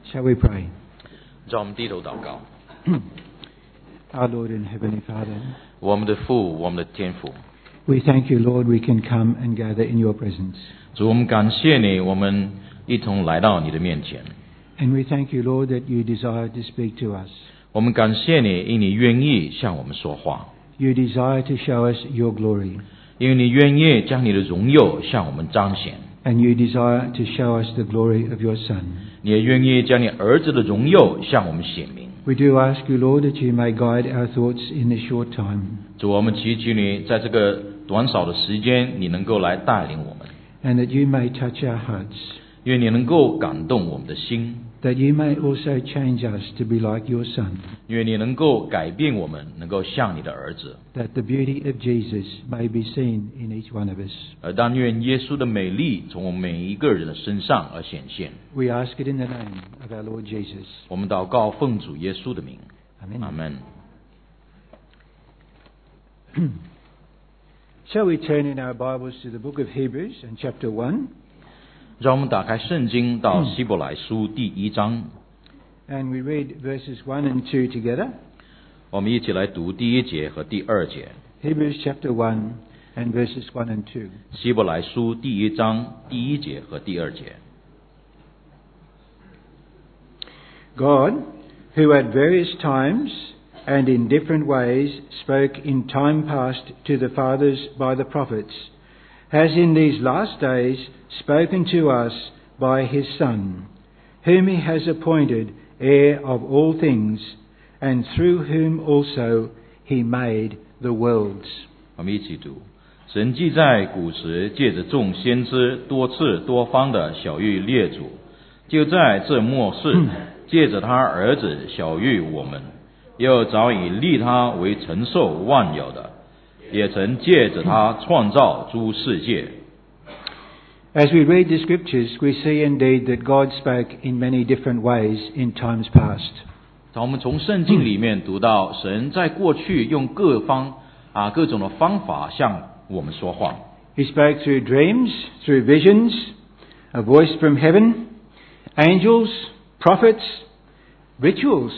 Shall we pray? 让我们低头祷告。 Our Lord and Heavenly Father, 我们的父，我们的天父， we thank you, Lord, we can come and gather in your presence. 主，我们感谢你，我们一同来到你的面前。 And we thank you, Lord, that you desire to speak to us. 我们感谢你，因你愿意向我们说话， You desire to show us your glory. 因为你愿意将你的荣耀向我们彰显， And you desire to show us the glory of your Son. 你也愿意将你儿子的荣耀向我们显明。 We do ask you, Lord, that you may guide our thoughts in this short time. 主，我们祈求你在这个短少的时间，你能够来带领我们， And that you may touch our hearts. 因为你能够感动我们的心， That you may also change us to be like your Son. 因为你能够改变我们，能够像你的儿子。 That the beauty of Jesus may be seen in each one of us. 但愿耶稣的美丽从我们每一个人的身上而显现。 We ask it in the name of our Lord Jesus. 我们祷告，奉主耶稣的名， Amen. 阿门。 Shall we turn in our Bibles to the book of Hebrews and chapter 1? 让我们打开圣经到希伯来书第1章， And we read verses 1 and 2 together. 我们一起来读第1节和第2节。 Hebrews chapter 1 and verses 1 and 2. 希伯来书第1章第1节和第2节。 God, who at various times and in different ways spoke in time past to the fathers by the prophets, has in these last days spoken to us by his Son, whom he has appointed heir of all things, and through whom also he made the worlds. 我们一起读。神既在古时借着众先知多次多方的晓谕列祖，就在这末世借着他儿子晓谕我们，又早已立他为承受万有的，也曾借着他创造诸世界。 As we read the scriptures, we see indeed that God spoke in many different ways in times past. 当我们从圣经里面读到，神在过去用各种的方法向我们说话。 He spoke through dreams, through visions, a voice from heaven, angels, prophets, rituals,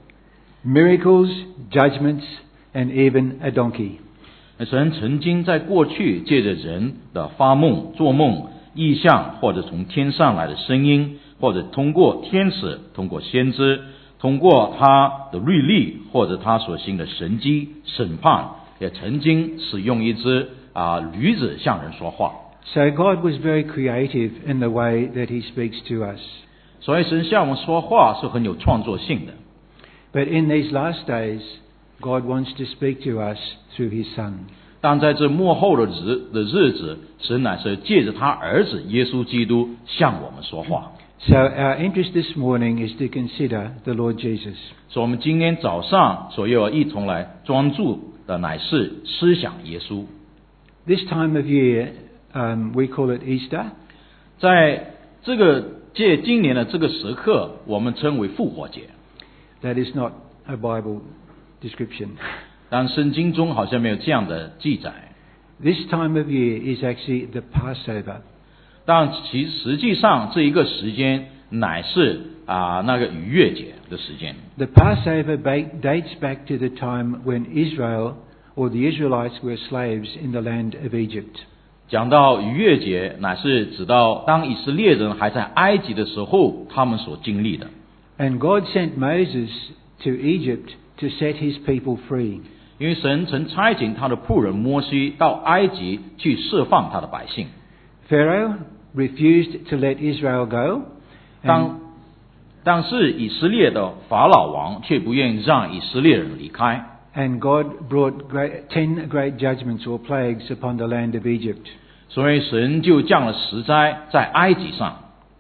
miracles, judgments, and even a donkey. 神曾经在过去借着人的发梦、做梦、异象，或者从天上来的声音，或者通过天使、通过先知，通过他的律例，或者他所行的神迹、审判，也曾经使用一只驴子向人说话。 So God was very creative in the way that he speaks to us. 所以神向我们说话是很有创作性的。 But in these last days, God wants to speak to us through his Son. 但在这末后的日子，神乃是借着他儿子耶稣基督向我们说话。 So our interest this morning is to consider the Lord Jesus. 所以我们今天早上所要一同来专注的乃是思想耶稣。 This time of year, we call it Easter. 在今年的这个时刻，我们称为复活节。 That is not a Bible description. 但圣经中好像没有这样的记载。 This time of year is actually the Passover. 但实际上这一个时间乃是那个逾越节的时间。 The Passover dates back to the time when Israel or the Israelites were slaves in the land of Egypt. 讲到逾越节，乃是指到当以色列人还在埃及的时候，他们所经历的。 And God sent Moses to Egypt to set his people free. 因为神曾差遣他的仆人摩西到埃及去释放他的百姓。 Pharaoh refused to let Israel go. 但是以色列的法老王却不愿意让以色列人离开。 And God brought 10 great judgments or plagues upon the land of Egypt. 所以神就降了10灾在埃及上。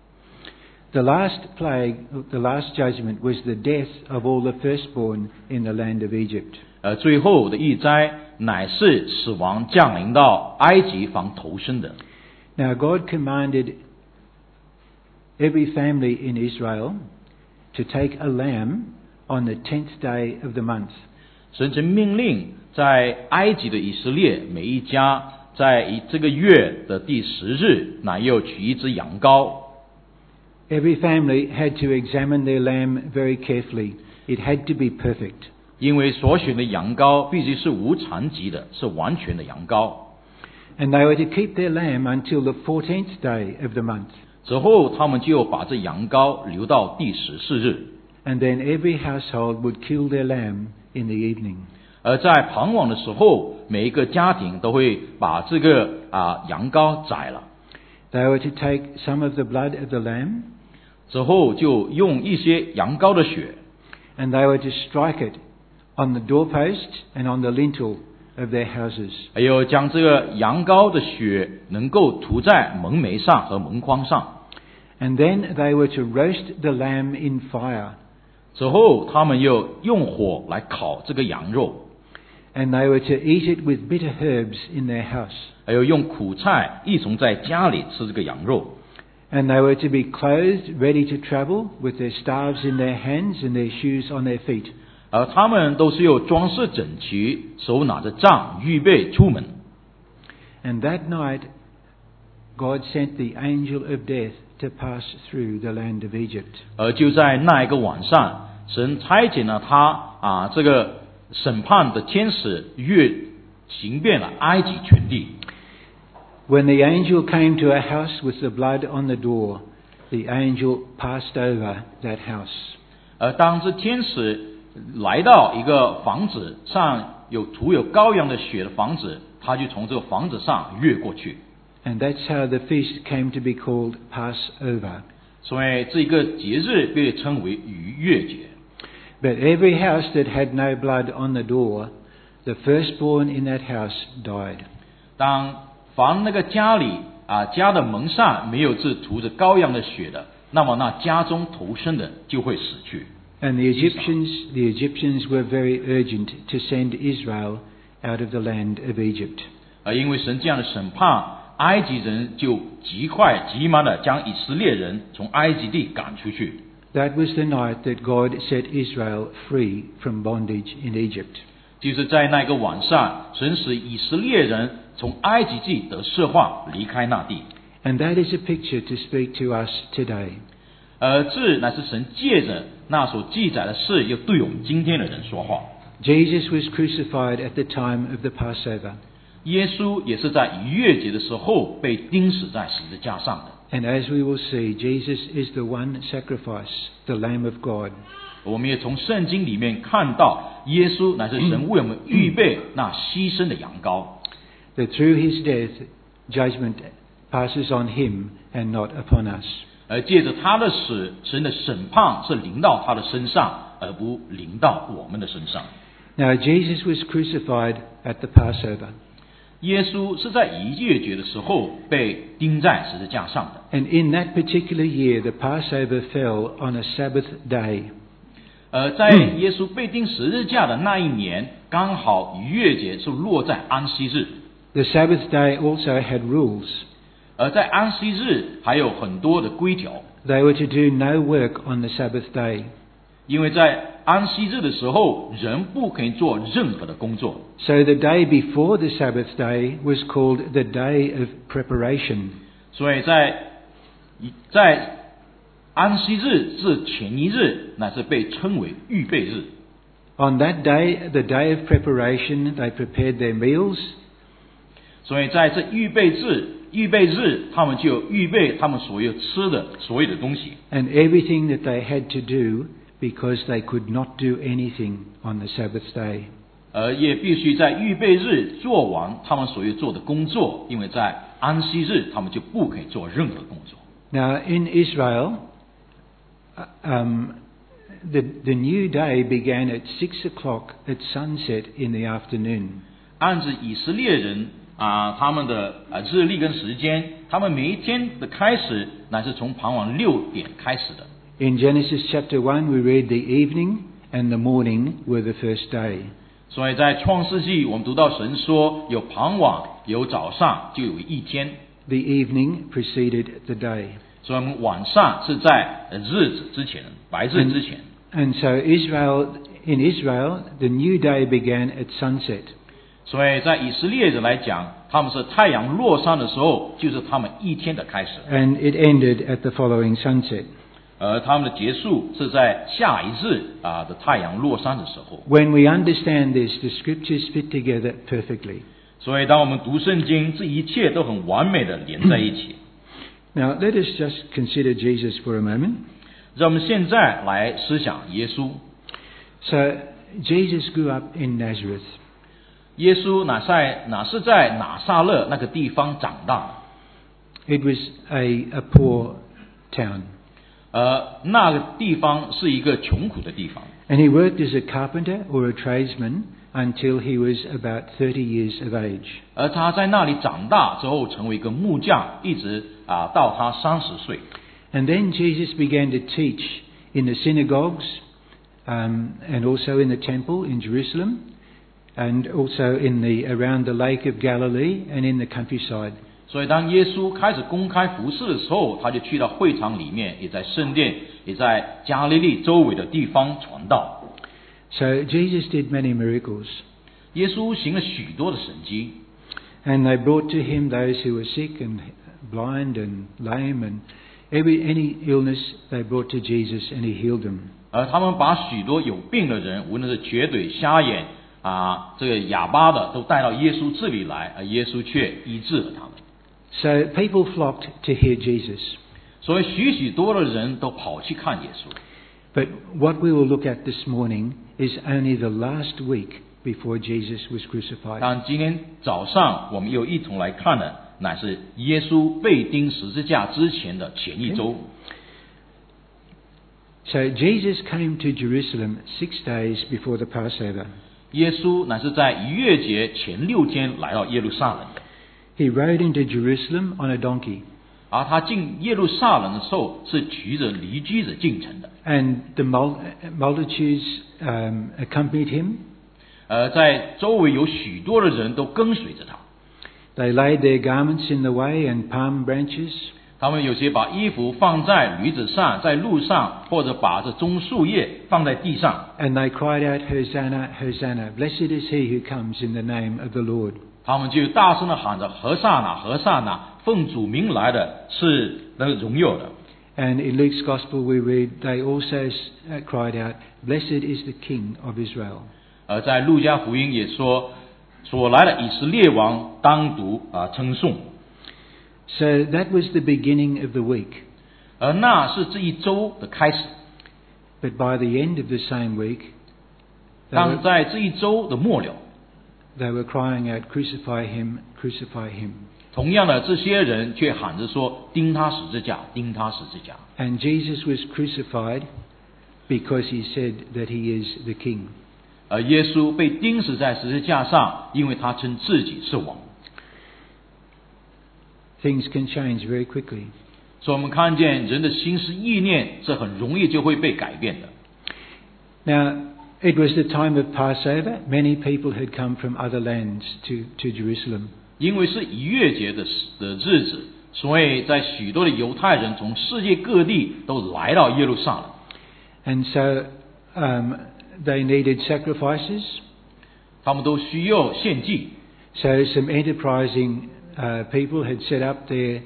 The last plague, the last judgment was the death of all the firstborn in the land of Egypt. 最后的一灾乃是死亡降临到埃及房头生的。 Now God commanded every family in Israel to take a lamb on the 10th day of the month. 神曾命令在埃及的以色列每一家在这个月的第10日，乃要取一只羊羔。 Every family had to examine their lamb very carefully. It had to be perfect. 因为所选的羊羔必须是无残疾的，是完全的羊羔。 And they were to keep their lamb until the 14th day of the month. 之后他们就把这羊羔留到第14日。 And then every household would kill their lamb in the evening. 而在傍晚的时候，每一个家庭都会把这个羊羔宰了。 They were to take some of the blood of the lamb. 之后就用一些羊羔的血， And they were to strike it on the doorpost and on the lintel of their houses. 还有将这个羊羔的血能够涂在门楣上和门框上。 And then they were to roast the lamb in fire. 之后他们又用火来烤这个羊肉， And they were to eat it with bitter herbs in their house. 还有用苦菜一同在家里吃这个羊肉。 And they were to be clothed, ready to travel, with their staves in their hands and their shoes on their feet. 而他们都是有装饰整齐，手拿着杖，预备出门。 And that night, God sent the angel of death to pass through the land of Egypt. 而就在那一个晚上，神差遣了他这个审判的天使行遍了埃及全地。 When the angel came to a house with the blood on the door, the angel passed over that house. 而当这天使来到一个房子上涂有羔羊的血的房子，他就从这个房子上越过去。 And that's how the feast came to be called Passover. 所以这个节日被称为逾越节。 But every house that had no blood on the door, the firstborn in that house died. 当凡那个家里家的门上没有这涂着羔羊的血的，那么那家中头生的就会死去。 And the Egyptians were very urgent to send Israel out of the land of Egypt. 因为神这样的审判，埃及人就极快急忙的将以色列人从埃及地赶出去。 That was the night that God set Israel free from bondage in Egypt. 就是在那个晚上，神使以色列人从埃及地得释放，离开那地。 And that is a picture to speak to us today. 这乃是神借着那所记载的事，又对我们今天的人说话。 Jesus was crucified at the time of the Passover. 耶稣也是在逾越节的时候被钉死在十字架上的。 And as we will see, Jesus is the one sacrifice, the Lamb of God. 我们也从圣经里面看到，耶稣乃是神为我们预备那牺牲的羊羔。 That through his death, judgment passes on him and not upon us. 而借着他的死，神的审判是临到他的身上，而不临到我们的身上。 Now Jesus was crucified at the Passover. 耶稣是在逾越节的时候被钉在十字架上的。 And in that particular year, the Passover fell on a Sabbath day. 在耶稣被钉十字架的那一年，刚好逾越节是落在安息日。 The Sabbath day also had rules. 而在安息日还有很多的规条， They were to do no work on the Sabbath day. 因为在安息日的时候，人不可以做任何的工作。 So the day before the Sabbath day was called the day of preparation. 所以在安息日至前一日，乃是被称为预备日。 On that day, the day of preparation, they prepared their meals. 所以在这预备日，他们就预备他们所有吃的所有的东西， And everything that they had to do because they could not do anything on the Sabbath day. 也必须在预备日做完他们所有做的工作，因为在安息日他们就不可以做任何工作。 Now in Israel, the new day began at 6 o'clock at sunset in the afternoon. 按照以色列人他们的日历跟时间，他们每一天的开始乃是从傍晚6点开始的。 In Genesis chapter 1, we read the evening and the morning were the first day. 所以在创世纪，我们读到神说有傍晚，有早上，就有一天。 The evening preceded the day. 所以我们晚上是在日子之前，白日之前。 And so in Israel, the new day began at sunset. 所以在以色列人来讲，他们是太阳落山的时候，就是他们一天的开始。 And it ended at the following sunset. 而他们的结束是在下一日的太阳落山的时候。 When we understand this, the scriptures fit together perfectly. 所以当我们读圣经，这一切都很完美的连在一起。 Now, let us just consider Jesus for a moment. 让我们现在来思想耶稣。 So, Jesus grew up in Nazareth. 耶稣哪是在拿撒勒那个地方长大的？ It was a poor town. 那个地方是一个穷苦的地方。 And he worked as a carpenter or a tradesman until he was about 30 years of age. 而他在那里长大之后，成为一个木匠，一直到他30岁。 And then Jesus began to teach in the synagogues and also in the temple in Jerusalem and also around the Lake of Galilee and in the countryside. 所以当耶稣开始公开服事的时候，他就去到会场里面，也在圣殿，也在加利利周围的地方传道。 So Jesus did many miracles. 耶稣行了许多的神迹， And they brought to him those who were sick and blind and lame and any illness they brought to Jesus and he healed them. 而他们把许多有病的人，无论是瘸腿、瞎眼这个哑巴的，都带到耶稣这里来，而耶稣却医治了他们。 So people flocked to hear Jesus. 所以许多的人都跑去看耶稣。 But what we will look at this morning is only the last week before Jesus was crucified. 但今天早上我们又一同来看的，乃是耶稣被钉十字架之前的前一周。 So Jesus came to Jerusalem 6 days before the Passover. 耶稣乃是在逾越节前6天来到耶路撒冷的。 He rode into Jerusalem on a donkey. 而他进耶路撒冷的时候，是骑着驴驹子进城的。 And the multitudes accompanied him. 在周围有许多的人都跟随着他。 They laid their garments in the way and palm branches. 他们有些把衣服放在驴子上，在路上，或者把这棕树叶放在地上。 And they cried out, Hosanna, Hosanna, blessed is he who comes in the name of the Lord. 他们就大声的喊着：何萨那，何萨那，奉主名来的是那个荣耀的。 And in Luke's Gospel we read, they also cried out, blessed is the King of Israel. 而在路加福音也说，所来的以色列王当读称颂。 So that was the beginning of the week. 而那是这一周的开始。 But by the end of the same week, 当在这一周的末了， they were crying out, crucify him, crucify him. 同样的，这些人却喊着说：钉他十字架，钉他十字架。 And Jesus was crucified because he said that he is the King. 而耶稣被钉死在十字架上，因为他称自己是王。 Things can change very quickly. 所以我们看见人的心思意念，这很容易就会被改变的。 Now, it was the time of Passover. Many people had come from other lands to Jerusalem. 因为是逾越节的日子，所以在许多的犹太人从世界各地都来到耶路撒冷。 And so they needed sacrifices. 他们都需要献祭。 So some enterprising people had set up their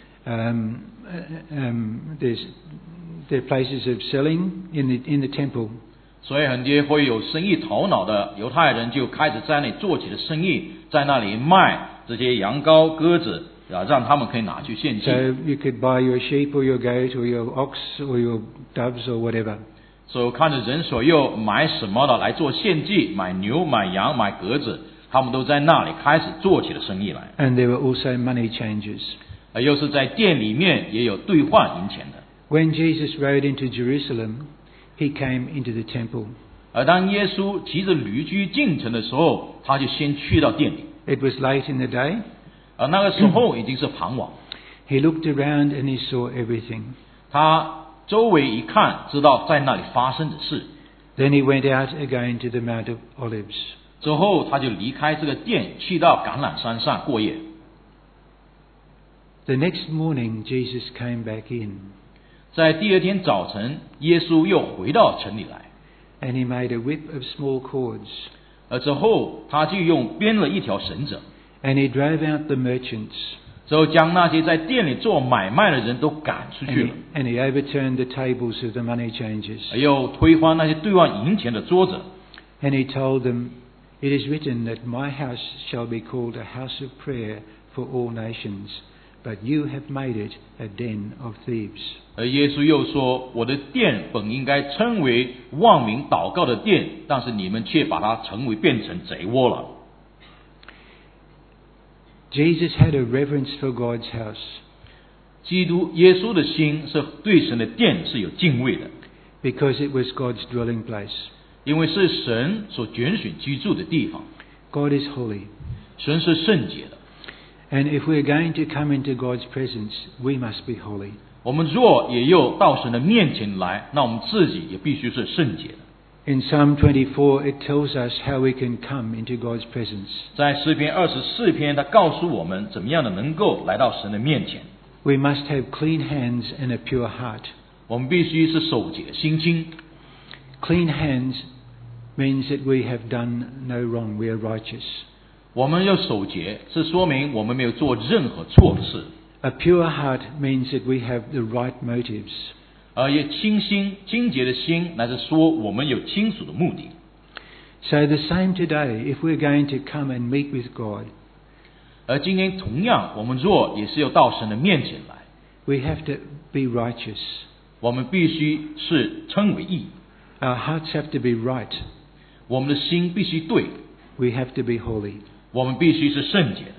places of selling in the temple. 所以很多会有生意头脑的犹太人就开始在那里做起了生意，在那里卖这些羊羔、鸽子，让他们可以拿去献祭。 So you could buy your sheep or your goat or your ox or your doves or whatever. 所以看着人所要买什么的来做献祭，买牛、买羊、买鸽子，他们都在那里开始做起了生意来。 And there were also money changers. 又是在店里面也有兑换银钱的。 When Jesus rode into Jerusalem, he came into the temple. 而当耶稣骑着驴驹进城的时候，他就先去到店里。 It was late in the day. 而那个时候已经是傍晚， He looked around and he saw everything. 他周围一看，知道在那里发生的事。 Then he went out again to the Mount of Olives. 之后他就离开这个店，去到橄榄山上过夜。 The next morning, Jesus came back in. 在第二天早晨，耶稣又回到城里来， And he made a whip of small cords. 而之后他就编了一条绳子， And he drove out the merchants. 之后将那些在店里做买卖的人都赶出去了， And he overturned the tables of the money changers. 又推翻那些兑换银钱的桌子。 And he told them, "It is written that my house shall be called a house of prayer for all nations, but you have made it a den of thieves." 而耶稣又说，我的殿本应该称为万民祷告的殿，但是你们却把它变成贼窝了。 Jesus had a reverence for God's house, 耶稣的心是对神的殿是有敬畏的， because it was God's dwelling place. 因为是神所拣选居住的地方， God is holy. 神是圣洁的。 And if we're going to come into God's presence, we must be holy. 我们若也有到神的面前来，那我们自己也必须是圣洁的。 In Psalm 24, it tells us how we can come into God's presence. 在诗篇24篇，他告诉我们怎么样的能够来到神的面前。 We must have clean hands and a pure heart. 我们必须是手洁心清。 Clean hands means that we have done no wrong, we are righteous. 我们要守节，是说明我们没有做任何错的事。 A pure heart means that we have the right motives. 而也清洁的心，乃是说我们有清楚的目的。 So the same today, if we're going to come and meet with God, 而今天同样，我们若也是要到神的面前来， we have to be righteous. 我们必须是称为义， Our hearts have to be right. 我们的心必须对， We have to be holy. 我们必须是圣洁的。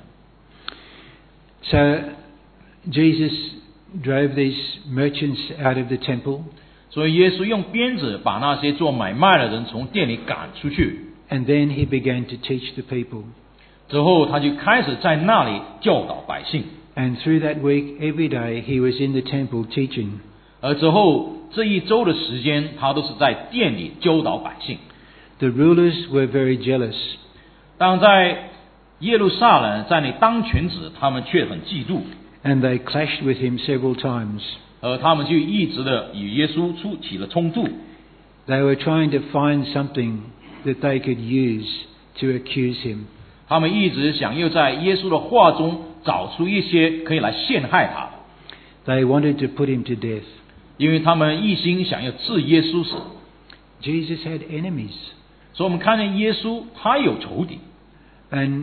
So Jesus drove these merchants out of the temple, 所以耶稣用鞭子把那些做买卖的人从店里赶出去， and then he began to teach the people. 之后他就开始在那里教导百姓。 And through that week, every day, he was in the temple teaching. 而之后这一周的时间，他都是在店里教导百姓。 The rulers were very jealous. 当在耶路撒冷在那当权者，他们却很嫉妒， And they clashed with him several times. 而他们就一直的与耶稣起了冲突。 They were trying to find something that they could use to accuse him. 他们一直想要在耶稣的话中找出一些可以来陷害他的， They wanted to put him to death. 因为他们一心想要置耶稣死。 Jesus had enemies. 所以我们看见耶稣，他有仇敌， And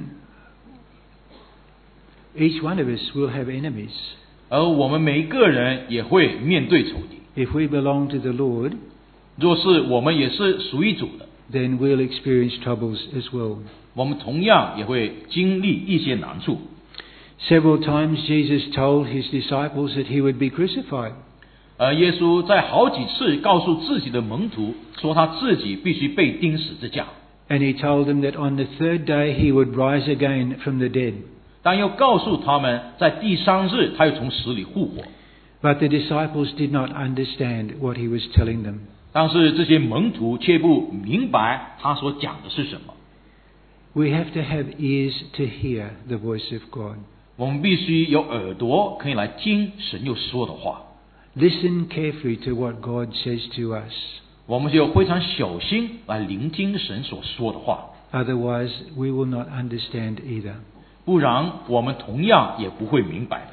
each one of us will have enemies. 而我们每一个人也会面对仇敌。 If we belong to the Lord, 若是我们也是属于主的， then we'll experience troubles as well. 我们同样也会经历一些难处。 Several times Jesus told his disciples that he would be crucified. 而耶稣在好几次告诉自己的门徒，说他自己必须被钉十字架， And he told them that on the third day he would rise again from the dead. 但又告诉他们，在第三日他又从死里复活。 But the disciples did not understand what he was telling them. 但是这些门徒却不明白他所讲的是什么。 We have to have ears to hear the voice of God. 我们必须有耳朵可以来听神又说的话， Listen carefully to what God says to us. 我们就非常小心来聆听神所说的话， Otherwise, we will not understand either. 不然我们同样也不会明白的。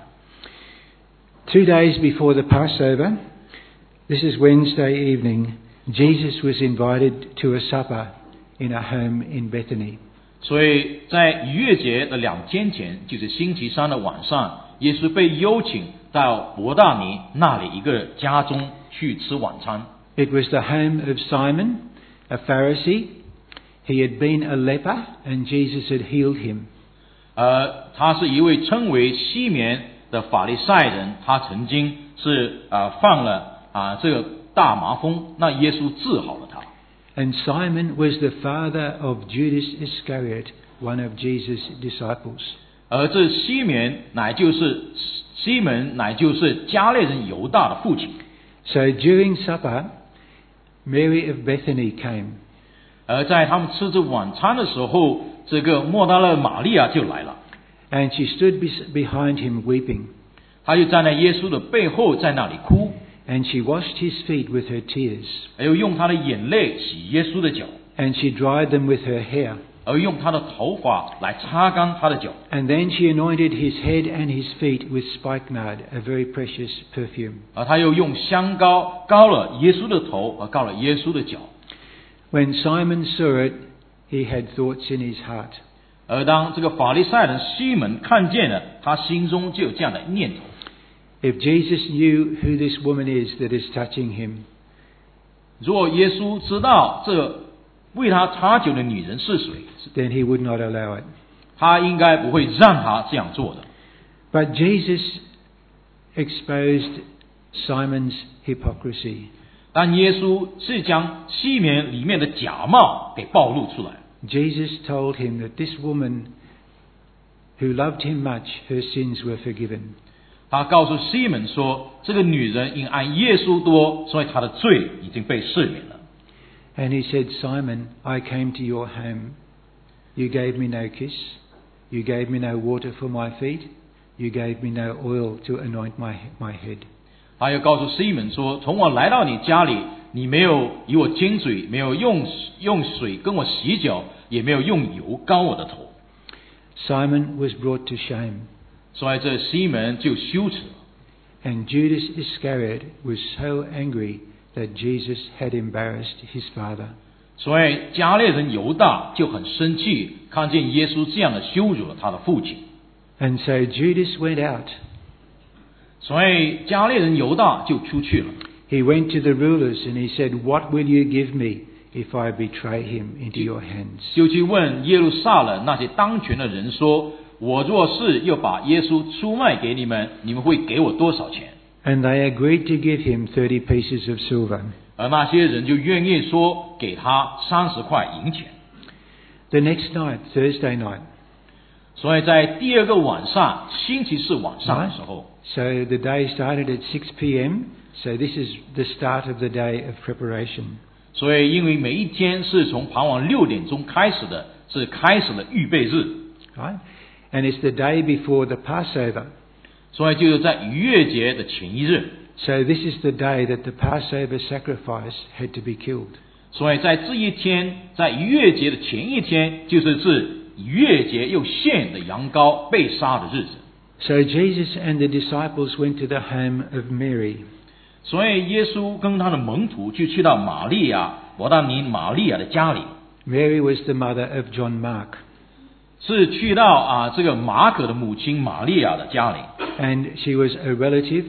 2 days before the Passover, this is Wednesday evening, Jesus was invited to a supper in a home in Bethany. 所以在逾越节的2天前，就是星期三的晚上，耶稣被邀请到伯大尼那里一个家中去吃晚餐。 It was the home of Simon, a Pharisee. He had been a leper and Jesus had healed him. 他是一位称为西缅的法利赛人，他曾经是犯了这个大麻风，那耶稣治好了他。 And Simon was the father of Judas Iscariot, one of Jesus' disciples. 而这西门乃就是加略人犹大的父亲。 So during supper, Mary of Bethany came. 而在他们吃这晚餐的时候，这个莫大勒玛利亚就来了， And she stood behind him weeping. 她就站在耶稣的背后，在那里哭， And she washed his feet with her tears. 还有用她的眼泪洗耶稣的脚， And she dried them with her hair. 而用他的头发来擦干他的脚。 And then she anointed his head and his feet with spikenard, a very precious perfume. 而他又用香膏膏了耶稣的头，和膏了耶稣的脚。 When Simon saw it, he had thoughts in his heart. 而当这个法利赛人西门看见了，他心中就有这样的念头。 If Jesus knew who this woman is that is touching him, 如果耶稣知道这为他擦酒的女人是谁， then he would not allow it. 他应该不会让他这样做的。 But Jesus exposed Simon's hypocrisy. 但耶稣是将西门里面的假冒给暴露出来。 Jesus told him that this woman who loved him much, her sins were forgiven. 他告诉西门说，这个女人因爱耶稣多，所以她的罪已经被赦免了。 And he said, Simon, I came to your home. You gave me no kiss. You gave me no water for my feet. You gave me no oil to anoint my head. 他又告诉西门说，从我来到你家里，你没有与我亲嘴，没有用水跟我洗脚，也没有用油膏我的头。 Simon was brought to shame. 所以这西门就羞耻了。 And Judas Iscariot was so angry that Jesus had embarrassed his father. 所以加略人犹大就很生气，看见耶稣这样的羞辱了他的父亲。 And so Judas went out. 所以加略人犹大就出去了。 He went to the rulers and he said, What will you give me if I betray him into your hands? 就去问耶路撒冷那些当权的人说，我若是又把耶稣出卖给你们，你们会给我多少钱？ And they agreed to give him 30 pieces of silver. 而那些人就愿意说给他30块银钱。 The next night, Thursday night, 所以在第二个晚上，星期四晚上的时候， so the day started at 6 p.m., so this is the start of the day of preparation. 所以因为每一天是从傍晚6点钟开始的，是开始了预备日， Right? And it's the day before the Passover. 所以就是在逾越节的前一日。 So this is the day that the Passover sacrifice had to be killed. 所以在这一天，在逾越节的前一天，就是逾越节又献的羊羔被杀的日子。 So Jesus and the disciples went to the home of Mary. 所以耶稣跟他的门徒就去到玛利亚伯大尼玛利亚的家里， Mary was the mother of John Mark. 是去到这个马可的母亲玛利亚的家里。 And she was a relative,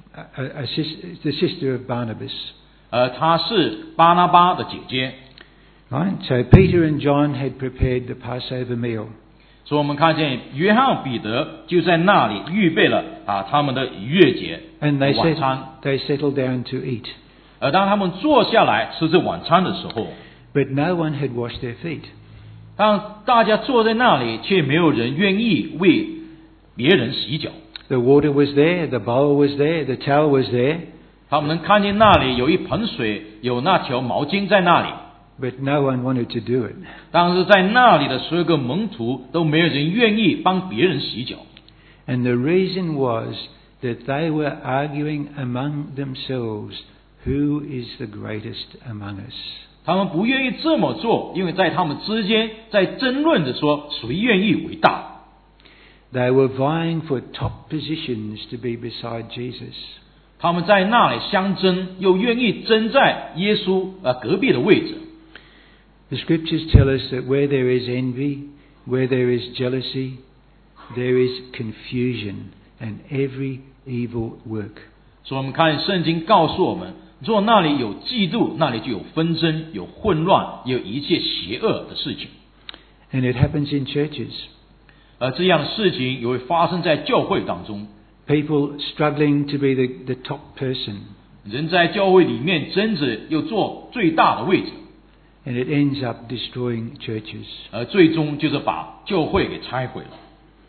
the sister of Barnabas. 她是巴拿巴的姐姐。 Right? So Peter and John had prepared the Passover meal. 所以我们看见约翰彼得就在那里预备了他们的逾越节 And 的晚餐。 they settled down to eat. 而当他们坐下来吃这晚餐的时候， But no one had washed their feet. 当大家坐在那里，却没有人愿意为别人洗脚。 The water was there, the bowl was there, the towel was there, 他们能看见那里有一盆水，有那条毛巾在那里， but no one wanted to do it. 但是在那里的所有个门徒都没有人愿意帮别人洗脚。 And the reason was that they were arguing among themselves, who is the greatest among us? 他们不愿意这么做，因为在他们之间在争论着说谁愿意为大。 They were vying for top positions to be beside Jesus. 他们在那里相争，又愿意争在耶稣隔壁的位置。 The scriptures tell us that where there is envy, where there is jealousy, there is confusion and every evil work. 所以我们看圣经告诉我们，若那里有嫉妒，那里就有纷争，有混乱，有一切邪恶的事情。 And it happens in churches. 这样的事情也会发生在教会当中。 People struggling to be the top person. 人在教会里面争执，又坐最大的位置， And it ends up destroying churches. 最终就是把教会给拆毁了。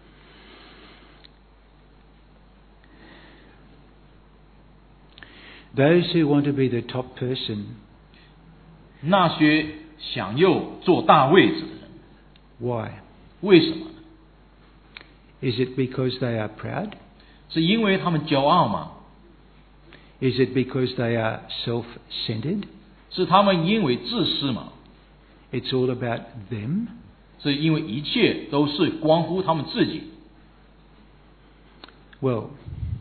Those who want to be the top person, 那些想要做大位置的人， why? 为什么呢？ Is it because they are proud? 是因为他们骄傲吗？ Is it because they are self-centered? 是他们因为自私吗？ It's all about them. 是因为一切都是关乎他们自己。 Well,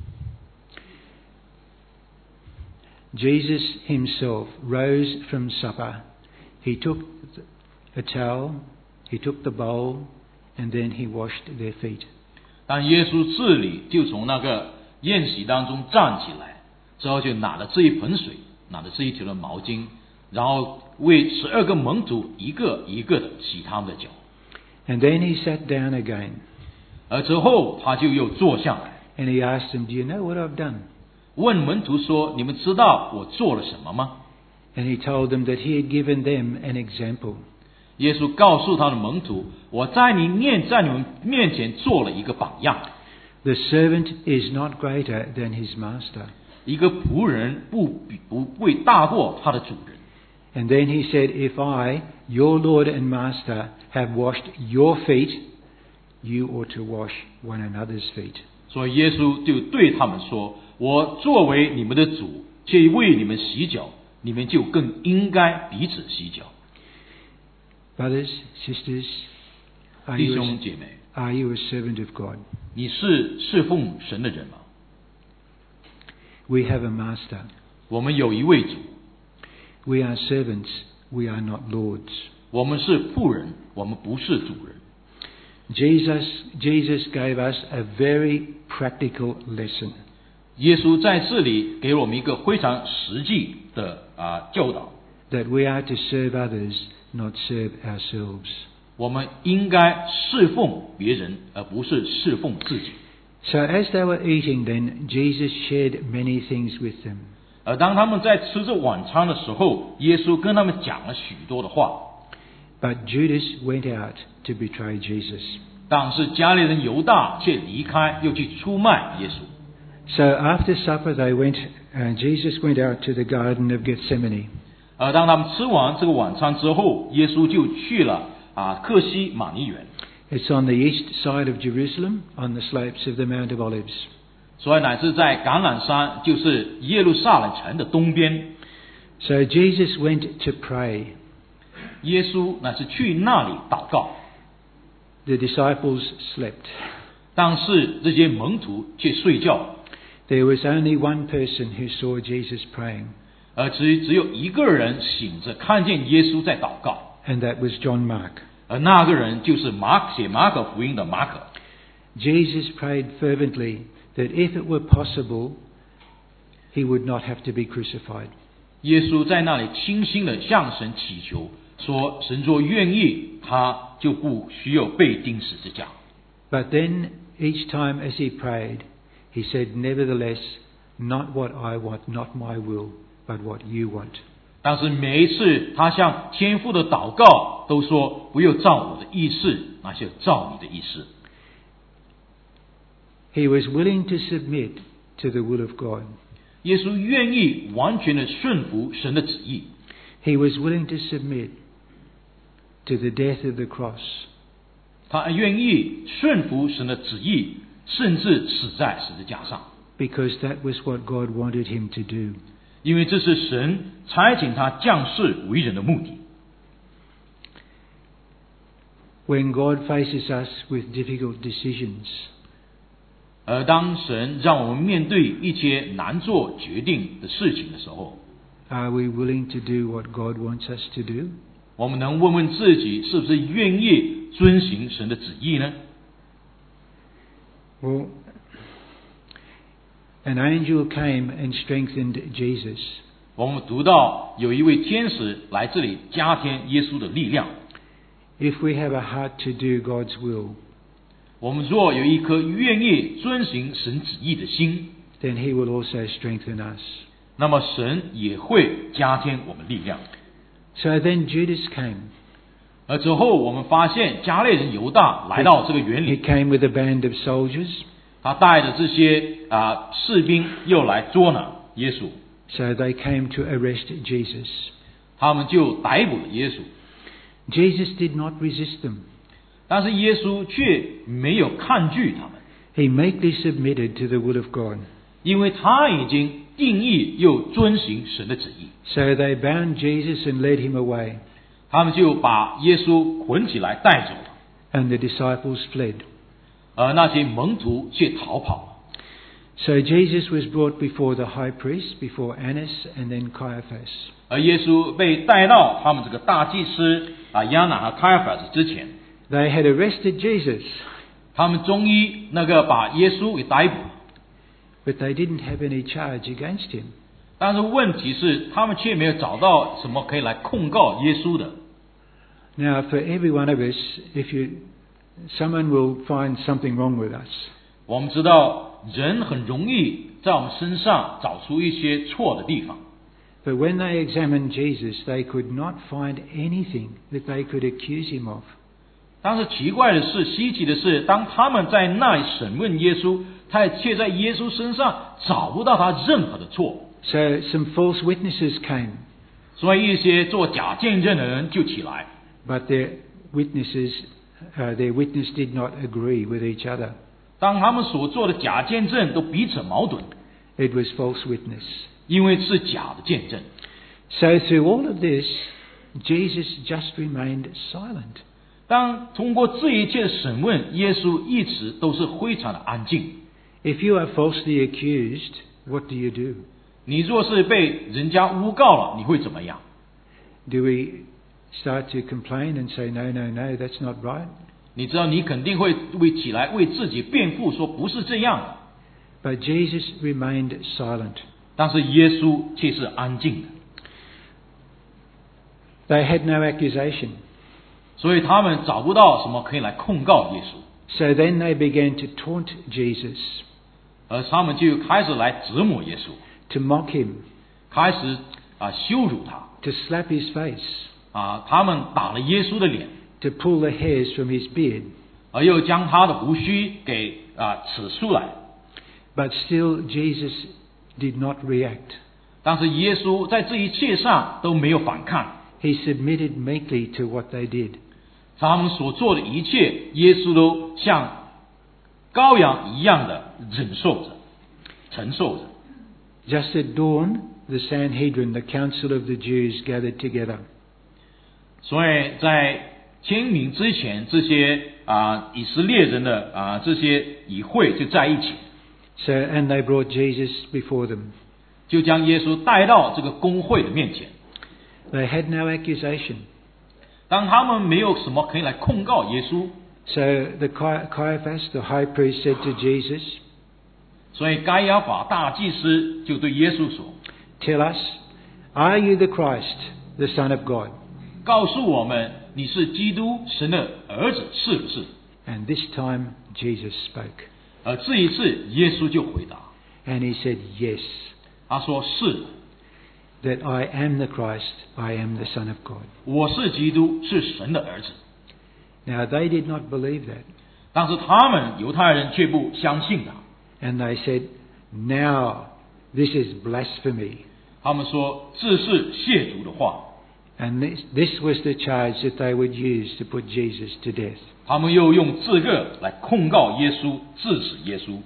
Jesus himself rose from supper. He took a towel, he took the bowl, and then he washed their feet. 当耶稣自理就从那个宴席当中站起来，之后就拿着这一盆水，拿着这一条的毛巾，然后为12个门徒一个一个的洗他们的脚。 And then he sat down again. 而之后他就又坐下来， And he asked them, "Do you know what I've done?" 问门徒说：“你们知道我做了什么吗？” And he told them that he had given them an example. 耶稣告诉他的门徒：“我在你们面前做了一个榜样。 The servant is not greater than his master. 一个仆人不会大过他的主人。” And then he said, "If I, your Lord and Master, have washed your feet, you ought to wash one another's feet." 所以耶稣就对他们说：“我作为你们的主，却为你们洗脚，你们就更应该彼此洗脚。” Brothers, sisters, are 弟 you 兄姐妹， a servant of God? 你是侍奉神的人吗？ We have a master. 我们有一位主， We are servants. We are not lords. 我们是仆人，我们不是主人。 Jesus gave us a very practical lesson. 耶稣在这里给我们一个非常实际的教导， That we are to serve others, not serve ourselves. 我们应该侍奉别人，而不是侍奉自己。 So as they were eating then, Jesus shared many things with them. 而当他们在吃着晚餐的时候，耶稣跟他们讲了许多的话。 But Judas went out to betray Jesus. 但是加利人犹大却离开，又去出卖耶稣。 So after supper Jesus went out to the Garden of Gethsemane. 而当他们吃完这个晚餐之后，耶稣就去了客西马尼园。 It's on the east side of Jerusalem, on the slopes of the Mount of Olives. 所以乃是在橄榄山，就是耶路撒冷城的东边。 So Jesus went to pray. 耶稣乃是去那里祷告， The disciples slept. 但是这些门徒却睡觉， There was only one person who saw Jesus praying, 而只有一个人醒着看见耶稣在祷告， and that was John Mark. 而那个人就是写马可福音的马可。 Jesus prayed fervently that if it were possible, he would not have to be crucified. 耶稣在那里倾心的向神祈求，说神若愿意，他就不需要被钉十字架。 But then each time as he prayed, he said, "Nevertheless, not what I want, not my will, but what you want." 但是每一次他向天父的祷告，都说不要照我的意思，那就照你的意思。 He was willing to submit to the will of God. 耶稣愿意完全的顺服神的旨意， He was willing to submit to the death of the cross. 他愿意顺服神的旨意，甚至死在十字架上， Because that was what God wanted him to do. 因为这是神差遣他降世为人的目的。 When God faces us with difficult decisions, 而当神让我们面对一些难做决定的事情的时候， are we willing to do what God wants us to do? 我们能问问自己，是不是愿意遵行神的旨意呢？ Well, an angel came and strengthened Jesus. 我们读到有一位天使来这里加添耶稣的力量。 If we have a heart to do God's will, 我们若有一颗愿意遵行神旨意的心， then he will also strengthen us. 那么神也会加添我们力量。 So then Judas came. 而之后我们发现加利人犹大来到这个园 He 里， came with a band of soldiers. 他带着这些士兵又来捉拿耶稣， So they came to arrest Jesus. 他们就逮捕了耶稣。 Jesus did not resist them. 但是耶稣却没有抗拒他们， He meekly submitted to the will of God. 因为他已经定义又遵行神的旨意。 So they bound Jesus and led him away. 他们就把耶稣捆起来带走了。 and the disciples fled. 而那些门徒却逃跑了。 So Jesus was brought before the high priest, before Annas, and then Caiaphas. 而耶稣被带到他们这个大祭司亚那和开法之前， They had arrested Jesus, 他们终于把耶稣给逮捕， but they didn't have any charge against him. 但是问题是他们却没有找到什么可以来控告耶稣的。 Now, for every one of us, someone will find something wrong with us. 我们知道人很容易在我们身上找出一些错的地方， But when they examined Jesus, they could not find anything that they could accuse him of. 但是奇怪的是，稀奇的是，当他们在那里审问耶稣，他却在耶稣身上找不到他任何的错。 So some false witnesses came, 所以一些做假见证的人就起来， but their witness did not agree with each other. 当他们所做的假见证都彼此矛盾， It was false witness. 因为是假的见证。 So through all of this, Jesus just remained silent. 当通过这一切的审问，耶稣一直都是非常的安静。 If you are falsely accused, what do you do? 你若是被人家诬告了，你会怎么样？ Do we start to complain and say, no, no, no, that's not right? 你知道，你肯定会起来为自己辩护，说不是这样的。 But Jesus remained silent. 但是耶稣却是安静的， They had no accusation. 所以他们找不到什么可以来控告耶稣， So then they began to taunt Jesus, 而他们就开始来折磨耶稣， to mock him, 开始羞辱他， to slap his face, 他们打了耶稣的脸， to pull the hairs from his beard. 而又将他的胡须给扯出来。 But still Jesus did not react. 但是耶稣在这一切上都没有反抗， He submitted meekly to what they did. 他们所做的一切，耶稣都像羔羊一样的忍受着、承受着。 Just at dawn, the Sanhedrin, the council of the Jews, gathered together. 所以在天明之前，这些以色列人的这些议会就在一起， And they brought Jesus before them. 就将耶稣带到这个公会的面前。 They had no accusation. 当他们没有什么可以来控告耶稣， So the Caiaphas, the high priest, said to Jesus, 所以该亚法大祭司就对耶稣说 Tell us, are you the Christ, the Son of God? 告诉我们你是基督神的儿子是不是？ And this time Jesus spoke. 而这一次耶稣就回答， And he said, Yes, 他说是， that I am the Christ, I am the Son of God. 我是基督，是神的儿子。 Now they did not believe that. 但是他们犹太人却不相信他， And they said, Now this is blasphemy. 他们说这是亵渎的话， And this was the charge that they would use to put Jesus to death. 他们又用这个来控告耶稣，致死耶稣。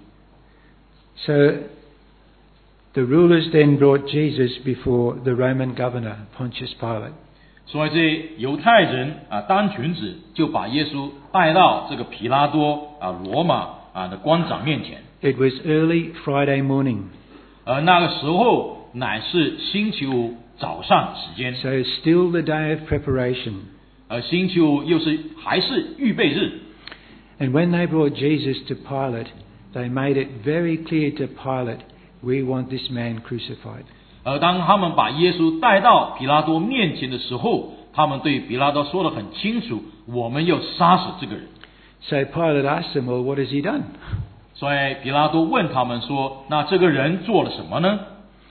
So the rulers then brought Jesus before the Roman governor, Pontius Pilate. 所以这犹太人当群子就把耶稣带到这个皮拉多罗马的官长面前。 It was early Friday morning, 而那个时候乃是星期五早上时间， so still the day of preparation. 而星期五还是预备日。 And when they brought Jesus to Pilate, they made it very clear to Pilate, we want this man crucified. 而当他们把耶稣带到皮拉多面前的时候，他们对皮拉多说得很清楚，我们要杀死这个人。 So Pilate asked them, well, what has he done? 所以皮拉多问他们说，那这个人做了什么呢？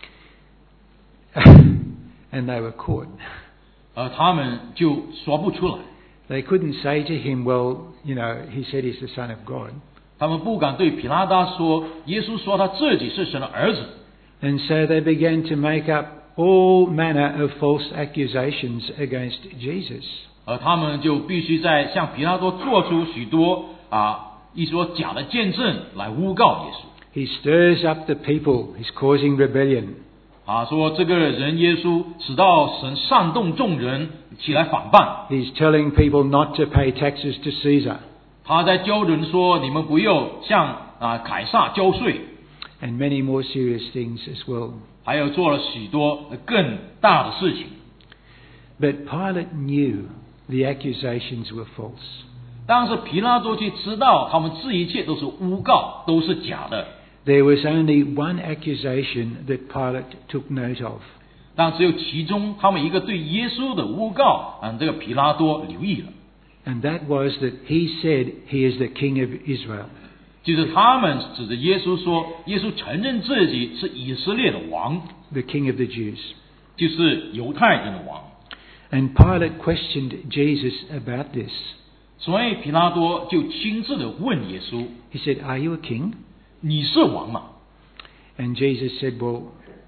And they were caught. 而他们就说不出来， They couldn't say to him, well, he said he's the Son of God. 他们不敢对皮拉多说，耶稣说他自己是神的儿子。 And so they began to make up all manner of false accusations against Jesus. 而他们就必须在向皮拉多做出许多一说假的见证来诬告耶稣。 He stirs up the people. He's causing rebellion. 说这个人耶稣使到神煽动众人起来反叛。 He's telling people not to pay taxes to Caesar. 他在教人说，你们不要向凯撒交税。 And many more serious things as well. 还有做了许多更大的事情。 But Pilate knew the accusations were false. 但是皮拉多却知道他们这一切都是诬告，都是假的。 There was only one accusation that Pilate took note of. 但只有其中他们一个对耶稣的诬告，这个皮拉多留意了。 And that was that he said he is the king of Israel. 就是他们指着耶稣说，耶稣承认自己是以色列的王， The king of the Jews. 就是犹太人的王。 And Pilate questioned Jesus about this. 所以皮拉多就亲自的问耶稣 He said, "Are you a king?" 你是王吗？ And Jesus said, "Well,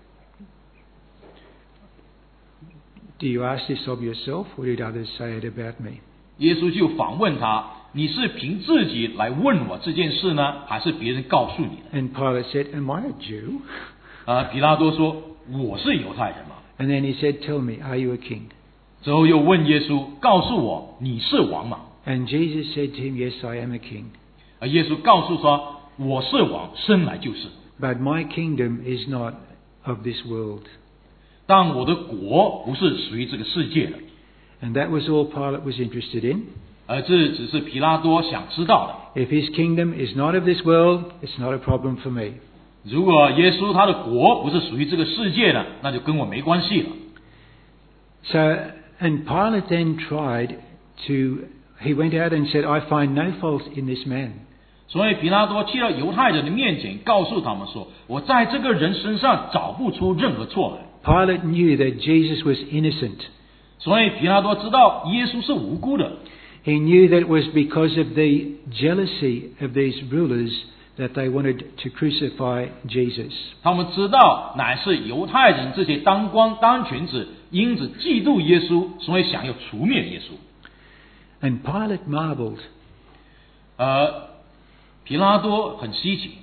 do you ask this of yourself, or did others say it about me?" 耶稣就反问他，你是凭自己来问我这件事呢，还是别人告诉你的？ And Pilate said, "Am I a Jew?" 皮拉多说，我是犹太人嘛。 And then he said, "Tell me, are you a king?" 之后又问耶稣，告诉我你是王吗？ And Jesus said to him, "Yes, I am a king. 耶稣告诉说，我是王，生来就是。 But my kingdom is not of this world." 但我的国不是属于这个世界的。 And that was all Pilate was interested in. 而这只是皮拉多想知道的。 If his kingdom is not of this world, it's not a problem for me. 如果耶稣他的国不是属于这个世界的，那就跟我没关系了。 So, and Pilate then he went out and said, "I find no fault in this man." 所以皮拉多去到犹太人的面前，告诉他们说，我在这个人身上找不出任何错来。 Pilate knew that Jesus was innocent. 所以皮拉多知道耶稣是无辜的。 He knew that it was because of the jealousy of these rulers that they wanted to crucify Jesus. 他们知道乃是犹太人这些当官当权者因此嫉妒耶稣，所以想要除灭耶稣。 And Pilate marveled. 皮拉多很稀奇，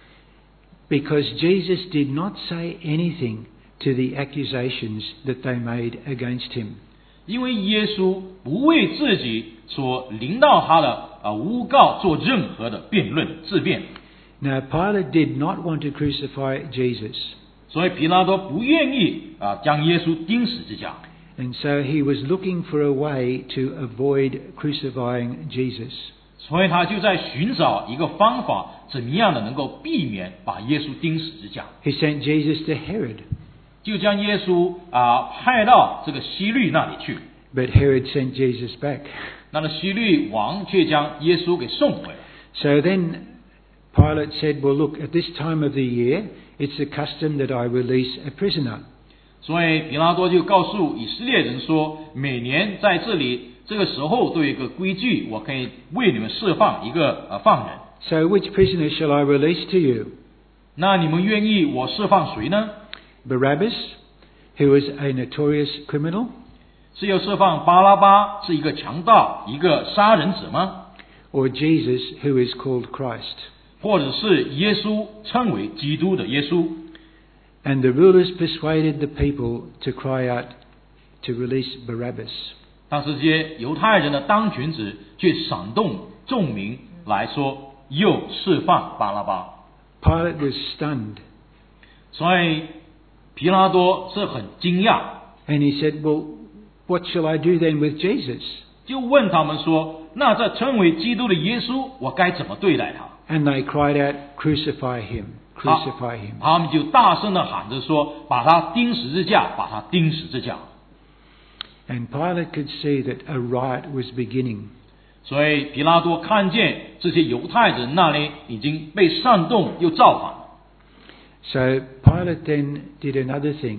Because Jesus did not say anything to the accusations that they made against him. 因为耶稣不为自己所临到他的诬告做任何的辩论自辩。 Now Pilate did not want to crucify Jesus. 所以皮拉多不愿意将耶稣钉死之架。 And so he was looking for a way to avoid crucifying Jesus. 所以他就在寻找一个方法，怎么样的能够避免把耶稣钉死之架。 He sent Jesus to Herod. 就将耶稣派到这个希律那里去。 But Herod sent Jesus back. 那么希律王却将耶稣给送回了。 So then Pilate said, "Well, look, at this time of the year, it's the custom that I release a prisoner." 所以皮拉多就告诉以色列人说，每年在这里这个时候都有一个规矩，我可以为你们释放一个犯人。 So which prisoner shall I release to you? 那你们愿意我释放谁呢？ Barabbas, who was a notorious criminal? 是要释放巴拉巴，是一个强盗，一个杀人者吗？ Or Jesus, who is called Christ? 或者是耶稣称为基督的耶稣？ And the rulers persuaded the people to cry out to release Barabbas. 但是这些犹太人的当权者却煽动众民来说，又释放巴拉巴。 Pilate was stunned. 所以皮拉多是很惊讶， And he said, "Well, what shall I do then with Jesus?" 就问他们说，那这称为基督的耶稣，我该怎么对待他？ And they cried out, "Crucify him, crucify him." 他们就大声的喊着说，把他钉十字架，把他钉十字架。 And Pilate could see that a riot was beginning. 所以皮拉多看见这些犹太人那里已经被煽动又造反。 So Pilate then did another thing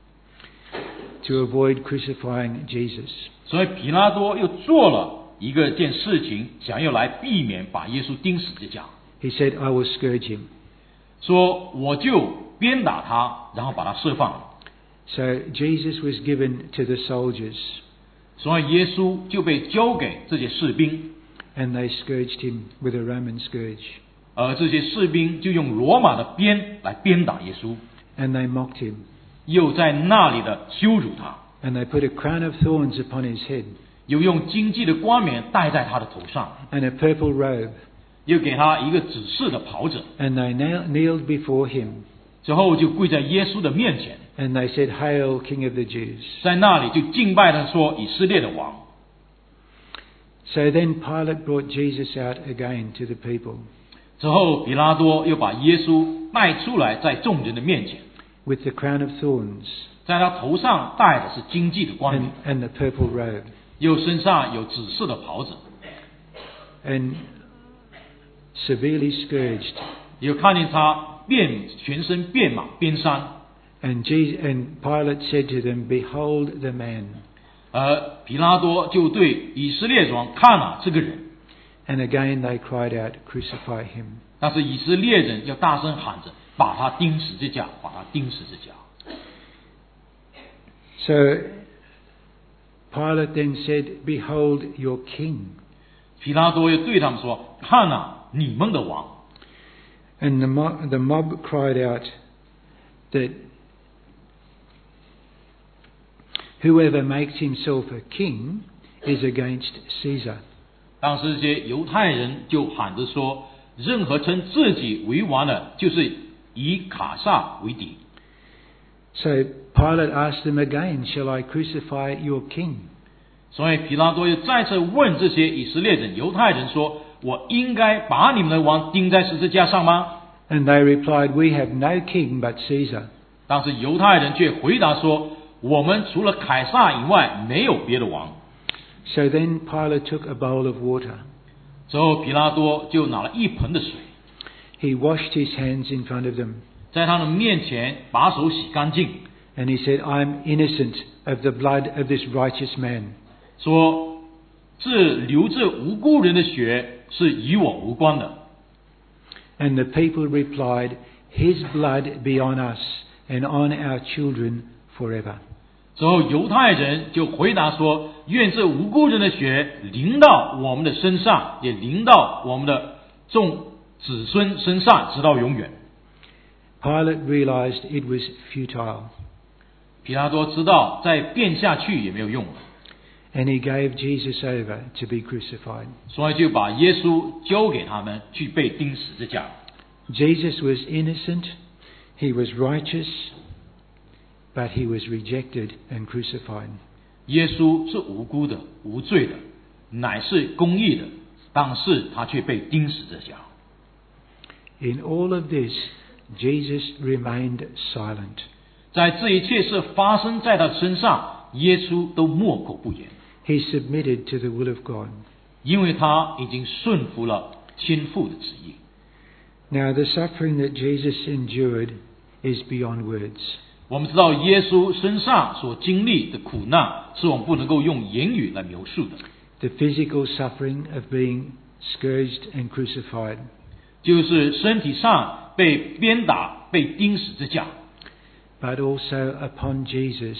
to avoid crucifying Jesus. 所以皮拉多又做了一件事情，想要来避免把耶稣钉死之架。 He said, "I will scourge him." 说我就鞭打他，然后把他释放。 So Jesus was given to the soldiers, 所以耶稣就被交给这些士兵， and they scourged him with a Roman scourge, 而这些士兵就用罗马的鞭来鞭打耶稣， and they mocked him. 又在那里的羞辱他， And they put a crown of thorns upon his head, 又用荆棘的冠冕戴在他的头上， and a purple robe. 又给他一个紫色的袍子， And they kneeled before him, 之后就跪在耶稣的面前， and they said, Hail, King of the Jews. 在那里就敬拜他，说以色列的王。 So then Pilate brought Jesus out again to the people, 之后比拉多又把耶稣带出来，在众人的面前， with the crown of thorns 在他头上戴的是荆棘的冠冕， and the purple robe, 又身上有紫色的袍子， and severely scourged. 又看见他全身遍满鞭伤。 And Pilate said to them, Behold the man. 而比拉多就对以色列王看了这个人， And again they cried out, Crucify him. 但是以色列人要大声喊着，把他钉十字架，把他钉十字架。 So Pilate then said, Behold your king. 比拉多又对他们说：“看啊，你们的王。” And the mob cried out that whoever makes himself a king is against Caesar. 当时这些犹太人就喊着说：“任何称自己为王的，就是以卡撒为敌。” So Pilate asked them again, Shall I crucify your king? 所以皮拉多又再次问这些以色列人、犹太人说：“我应该把你们的王钉在十字架上吗？” And they replied, We have no king but Caesar. 当时犹太人却回答说：“我们除了凯撒以外，没有别的王。” So then Pilate took a bowl of water. 之后皮拉多就拿了一盆的水， He washed his hands in front of them, 在他们面前把手洗干净， and he said, I'm innocent of the blood of this righteous man. 说：“这流着无辜人的血是与我无关的。” And the people replied, His blood be on us and on our children forever. 之后犹太人就回答说：“愿这无辜人的血淋到我们的身上，也淋到我们的众子孙身上，直到永远。” Pilate realized it was futile, 皮拉多知道再变下去也没有用了， and he gave Jesus over to be crucified. 所以就把耶稣交给他们去被钉十字架。 Jesus was innocent, he was righteous, but he was rejected and crucified. 耶稣是无辜的、无罪的，乃是公义的，但是他却被钉十字架。 In all of this, Jesus remained silent. 在这一切事发生在他身上，耶稣都默口不言， He submitted to the will of God. 因为他已经顺服了天父的旨意。 Now, the suffering that Jesus endured is beyond words. 我们知道耶稣身上所经历的苦难，是我们不能够用言语来描述的。 The physical suffering of being scourged and crucified, 就是身体上被鞭打、被钉十字架， but also upon Jesus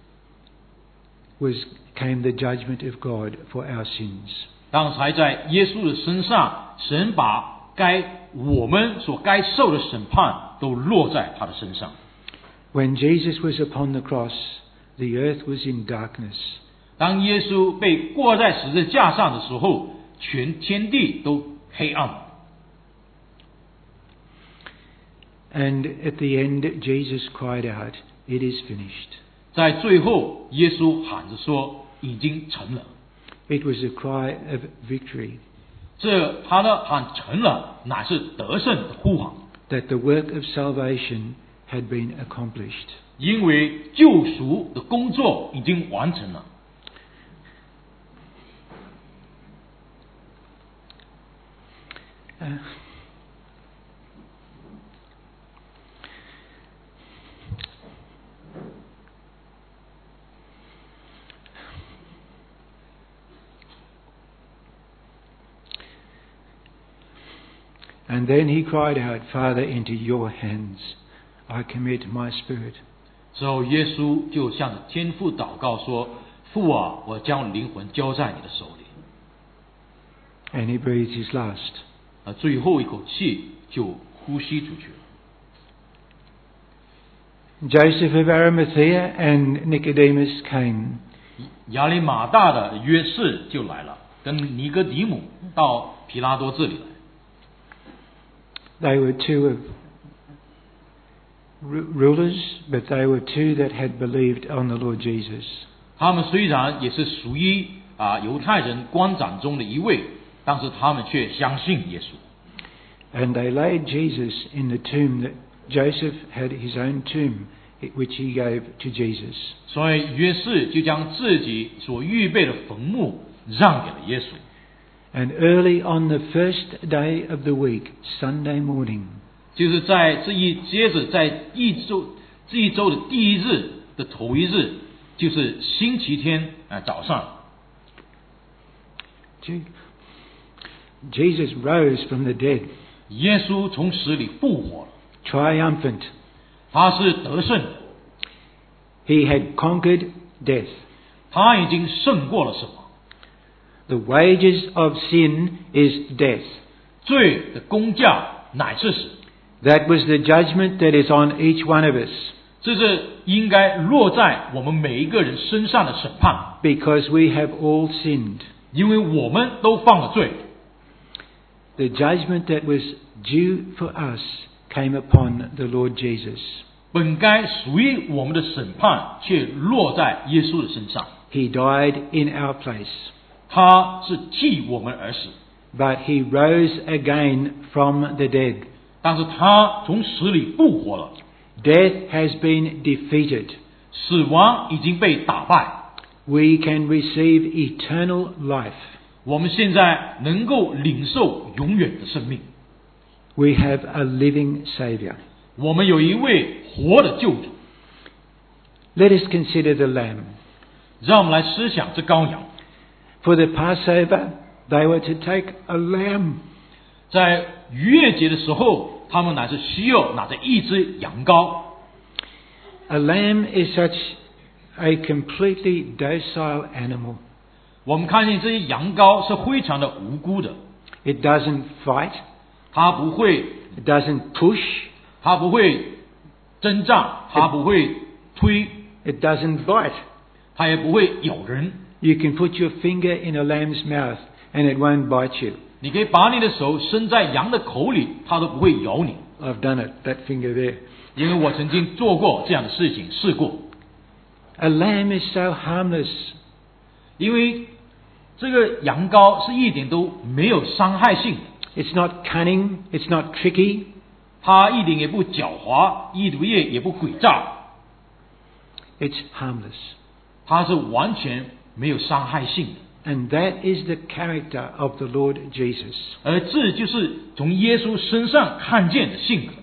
came the judgment of God for our sins. 当才在耶稣的身上，神把我们所该受的审判都落在他的身上。 When Jesus was upon the cross, the earth was in darkness. 当耶稣被挂在十字架上的时候，全天地都黑暗。 And at the end, Jesus cried out, It is finished. 在最后，耶稣喊着说：“已经成了。” It was a cry of victory, 这他的喊成了，乃是得胜的呼喊， that the work of salvation had been accomplished. 因为救赎的工作已经完成了。 And then he cried out, Father, into your hands I commit my spirit. 之后，耶稣就向着天父祷告说：“父啊，我将灵魂交在你的手里。” And he breathed his last. 最后一口气就呼吸出去了。 Joseph of Arimathea and Nicodemus came. 亚利马大的约士就来了，跟尼哥底母到皮拉多这里来。 They were two of rulers, but they were two that had believed on the Lord Jesus. 他们虽然也是属于犹太人官长中的一位，但是他们却相信耶稣。 And they laid Jesus in the tomb that Joseph had his own tomb, which he gave to Jesus. 所以约士就将自己所预备的坟墓让给了耶稣。 And early on the first day of the week, Sunday morning, 就是在这一周的第一日的头一日，就是星期天早上， Jesus rose from the dead, 耶稣从死里复活了， triumphant. 他是得胜的， He had conquered death. 他已经胜过了什么？ The wages of sin is death. 罪的工价乃是死， That was the judgment that is on each one of us, 这是应该落在我们每一个人身上的审判， because we have all sinned. 因为我们都犯了罪。 The judgment that was due for us came upon the Lord Jesus. 本该属于我们的审判，却落在耶稣的身上。 He died in our place, 他是替我们而死， but he rose again from the dead. 但是他从死里复活了， Death has been defeated. 死亡已经被打败。 We can receive eternal life. 我们现在能够领受永远的生命。 We have a living Saviour. 我们有一位活的救主。 Let us consider the Lamb. 让我们来思想这羔羊。 For the Passover, they were to take a lamb. 在逾越节的时候，他们乃是需要拿着一只羊羔。 A lamb is such a completely docile animal. 我们看见这些羊羔是非常的无辜的， It doesn't fight. 它不会， It doesn't push. 它不会征战，它不会推， It doesn't bite. 它也不会咬人。 You can put your finger in a lamb's mouth and it won't bite you. 你可以把你的手伸在羊的口里，它都不会咬你。 I've done it, that finger there. 因为我曾经做过这样的事情，试过。 A lamb is so harmless. 因为这个羊羔是一点都没有伤害性的， It's not cunning. It's not tricky. 它一点也不狡猾，一点也不诡诈， It's harmless. 它是完全没有伤害性的。 And that is the character of the Lord Jesus. 而这就是从耶稣身上看见的性格。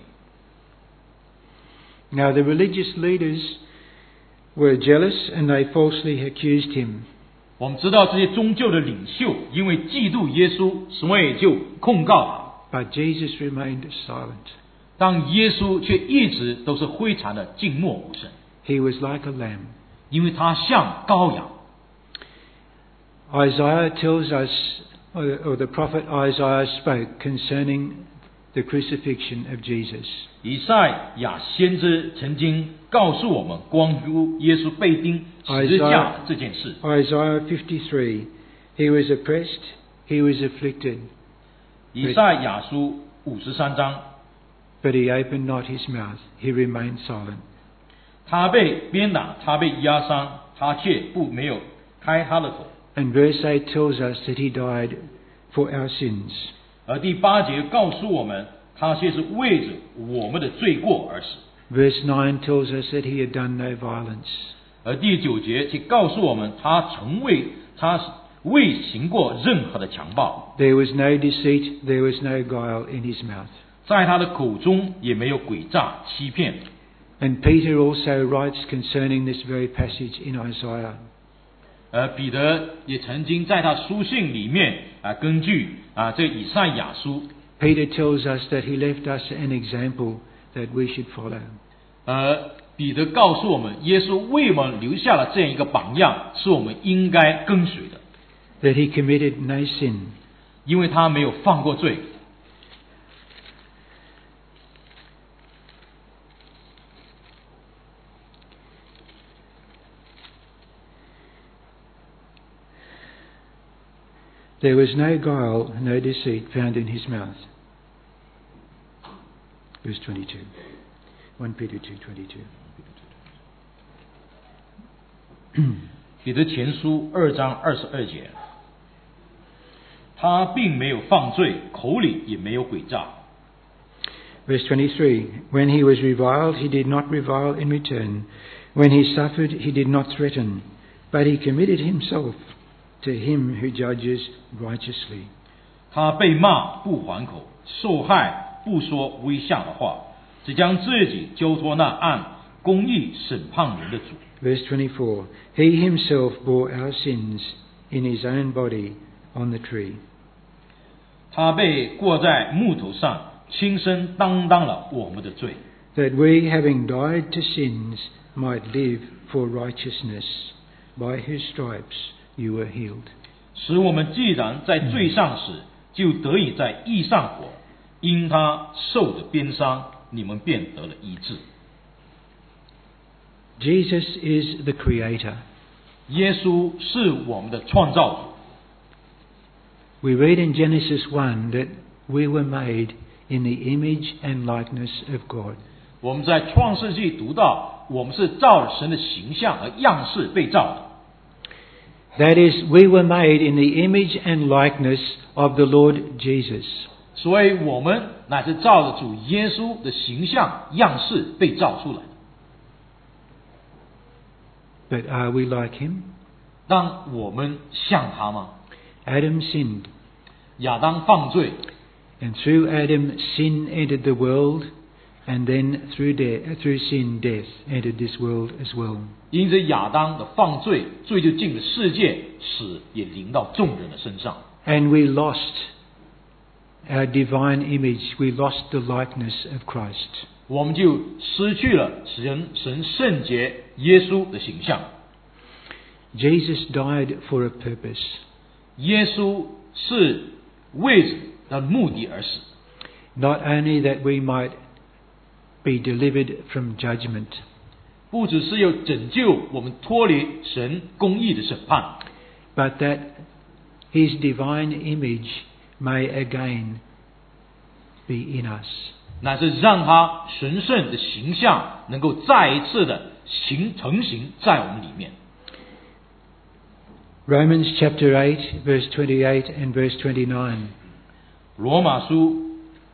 Now the religious leaders were jealous and they falsely accused him. 我们知道这些宗教的领袖因为嫉妒耶稣，所以就控告他。 But Jesus remained silent. 但耶稣却一直都是非常的静默无声， He was like a lamb. 因为他像羔羊。 Isaiah tells us, or the prophet Isaiah spoke concerning the crucifixion of Jesus. 以赛亚先知曾经告诉我们关于耶稣被钉十字架这件事。 Isaiah 53, he was oppressed, he was afflicted, 以赛亚书53章， but he opened not his mouth, he remained silent. 他被鞭打，他被压伤，他却没有开他的口。 And verse 8 tells us that he died for our sins. 而第8节告诉我们，他却是为着我们的罪过而死。 Verse 9 tells us that he had done no violence. 而第9节却告诉我们，他未行过任何的强暴， There was no deceit, there was no guile in his mouth. 在他的口中也没有诡诈欺骗。 And Peter also writes concerning this very passage in Isaiah. 而彼得也曾经在他书信里面根据这以赛亚书， Peter tells us that he left us an example that we should follow. 彼得告诉我们，耶稣为我们留下了这样一个榜样，是我们应该跟随的。 That he committed no sin. 因为他没有犯过罪。 There was no guile, no deceit found in his mouth. Verse 22. 1 Peter 2:22. 彼得前书2章22节，他并没有犯罪，口里也没有诡诈。 Verse 23. When he was reviled, he did not revile in return. When he suffered, he did not threaten, but he committed himself to him who judges righteously. 他被骂不还口，受害不说威吓的话，只将自己交托那按公义审判人的主。 Verse 24. He himself bore our sins in his own body on the tree. 他被挂在木头上，亲身担当了我们的罪， That we, having died to sins, might live for righteousness, by whose stripes you were healed. 使我们既然在罪上死，就得以在义上活。因他受的鞭伤，你们便得了医治。 Jesus is the Creator. 耶稣是我们的创造主。 We read in Genesis 1 that we were made in the image and likeness of God. 我们在创世纪读到，我们是照着神的形象和样式被造的。 That is, we were made in the image and likeness of the Lord Jesus. 所以我们乃是照着主耶稣的形象样式被造出来的。 But are we like him? 但我们像他吗？ Adam sinned, 亚当犯罪， and through Adam sin entered the world, and then through sin death entered this world as well. 因着亚当的犯罪，罪就进了世界，死也临到众人的身上。 And we lost our divine image. We lost the likeness of Christ. 我们就失去了神圣洁耶稣的形象。 Jesus died for a purpose. 耶稣是为着他的目的而死， Not only that we might be delivered from judgment, 不只是要拯救我们脱离神公义的审判， but that his divine image may again be in us. 乃是让他神圣的形象能够再一次的成型在我们里面。 Romans chapter 8, verse 28 and verse 29. 罗马书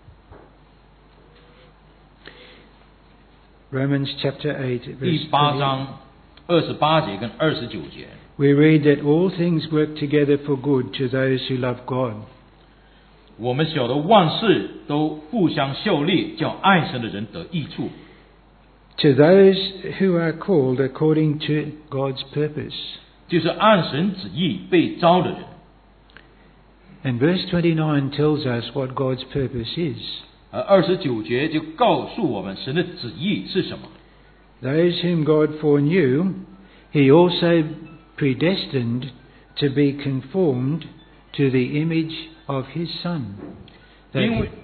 Romans chapter 8, 第 verse 8 28. 章28节跟29节， We read that all things work together for good to those who love God. 我们晓得万事都互相效力，叫爱神的人得益处， To those who are called according to God's purpose. 就是按神旨意被招的人。 And verse 29 tells us what God's purpose is. 而29节就告诉我们神的旨意是什么。 Those whom God foreknew, he also predestined to be conformed to the image of his Son, 因为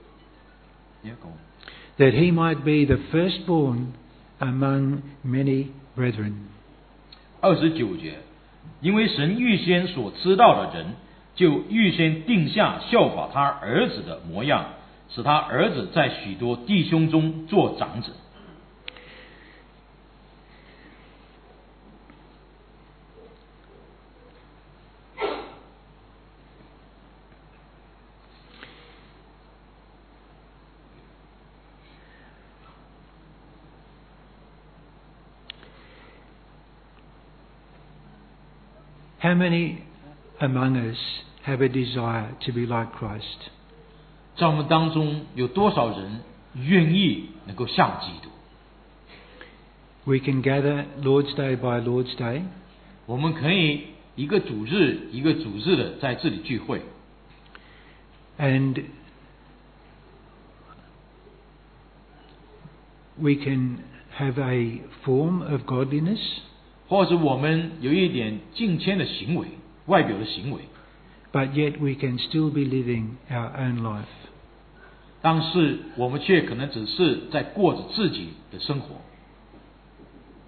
that he might be the firstborn among many brethren. 29节，因为神预先所知道的人，就预先定下效法他儿子的模样，使他儿子在许多弟兄中做长子。 How many among us have a desire to be like Christ? 在我们当中有多少人愿意能够像基督？ We can gather Lord's Day by Lord's Day, 我们可以一个主日一个主日的在这里聚会， and we can have a form of godliness, 或者我们有一点敬谦的行为，外表的行为， but yet we can still be living our own life. 但是我们却可能只是在过着自己的生活。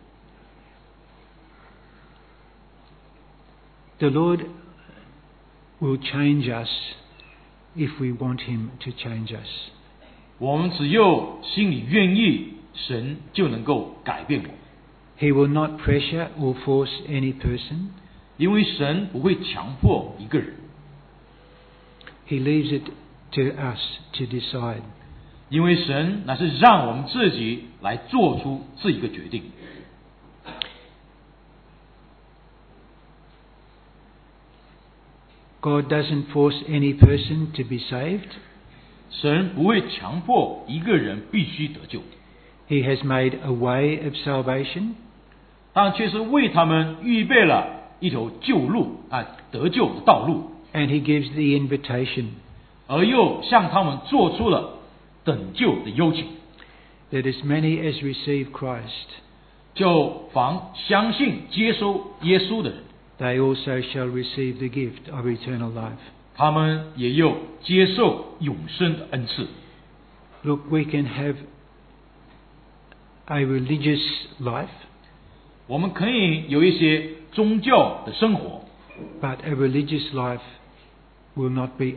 The Lord will change us if we want him to change us. 我们只有心里愿意，神就能够改变我们。 He will not pressure or force any person. 因为神不会强迫一个人， He leaves it to us to decide. 因为神乃是让我们自己来做出这一个决定。 God doesn't force any person to be saved. 神不会强迫一个人必须得救， He has made a way of salvation. 但却是为他们预备了一条救路得救的道路， And he gives the invitation 而又向他们做出了等救的邀请。 that as many as receive Christ, 就凡相信接收耶稣的人， they also shall receive the gift of eternal life. 他们也有接受永生的恩赐。 Look, we can have a religious life, 我们可以有一些宗教的生活， but a religious life will not be,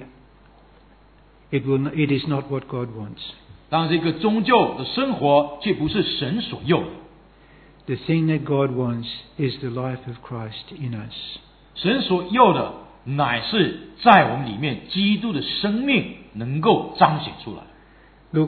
it is not what God wants. 但这个宗教的生活却不是神所要的。 The thing that God wants is the life of Christ in us. 神所要的乃是在我们里面基督的生命能够彰显出来。 Look,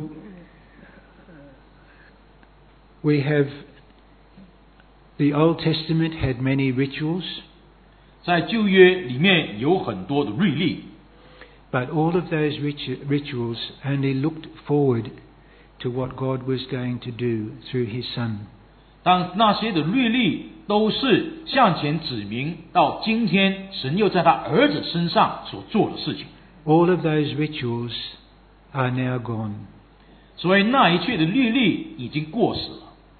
we have, the Old Testament had many rituals, 在旧约里面有很多的律例， but all of those rituals only looked forward to what God was going to do through His Son. 但那些的律例都是向前指明到今天神又在他儿子身上所做的事情。 All of those rituals are now gone. 所以那一切的律例已经过时了。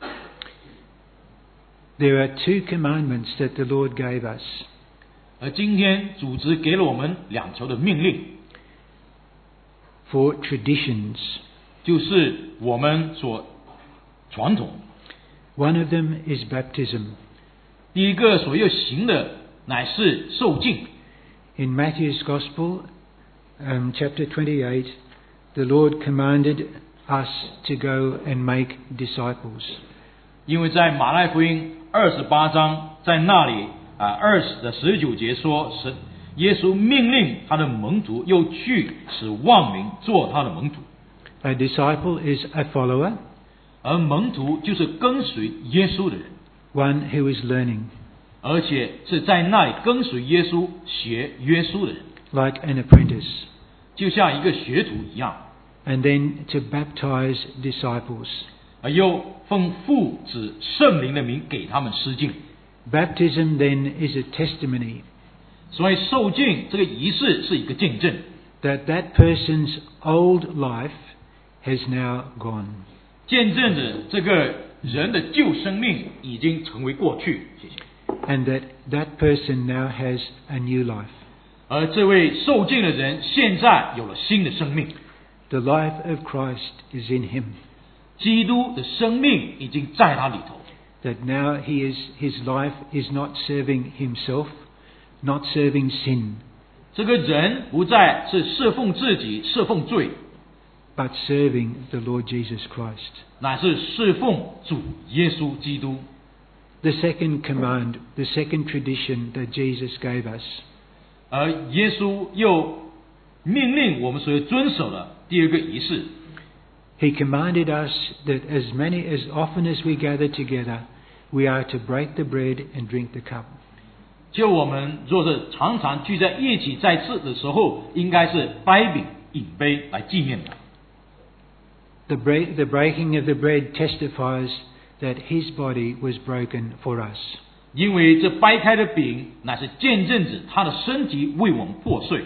There are two commandments that the Lord gave us. 而今天主旨给了我们两条的命令， For traditions. 就是我们所传统。 One of them is baptism. 第一个所要行的乃是受浸。 In Matthew's Gospel, chapter 28, the Lord commanded us to go and make disciples. 因为在马太福音28章，在那里19节说，神耶稣命令他的门徒又去使万民做他的门徒。 A disciple is a follower, 而门徒就是跟随耶稣的人， one who is learning, 而且是在那里跟随耶稣、学耶稣的人， like an apprentice. 就像一个学徒一样。 And then to baptize disciples. 而又奉父子圣灵的名给他们施浸。 Baptism then is a testimony 所以受浸这个仪式是一个见证， that that person's old life has now gone. 见证着这个人的旧生命已经成为过去。谢谢。 And that person now has a new life. 而这位受浸的人现在有了新的生命， The life of Christ is in him. 基督的生命已经在他里头。 That now his life is not serving himself, not serving sin, 这个人不再是侍奉自己、侍奉罪， but serving the Lord Jesus Christ. 乃是侍奉主耶稣基督。 The second command, the second tradition that Jesus gave us, 而耶稣又命令我们所遵守的第二个仪式， He commanded us that as often as we gather together, we are to break the bread and drink the cup. 就我们若是常常聚在一起在吃的时候，应该是掰饼饮杯来纪念的。 The breaking of the bread testifies that His body was broken for us. 因为这掰开的饼乃是见证着他的身体为我们破碎，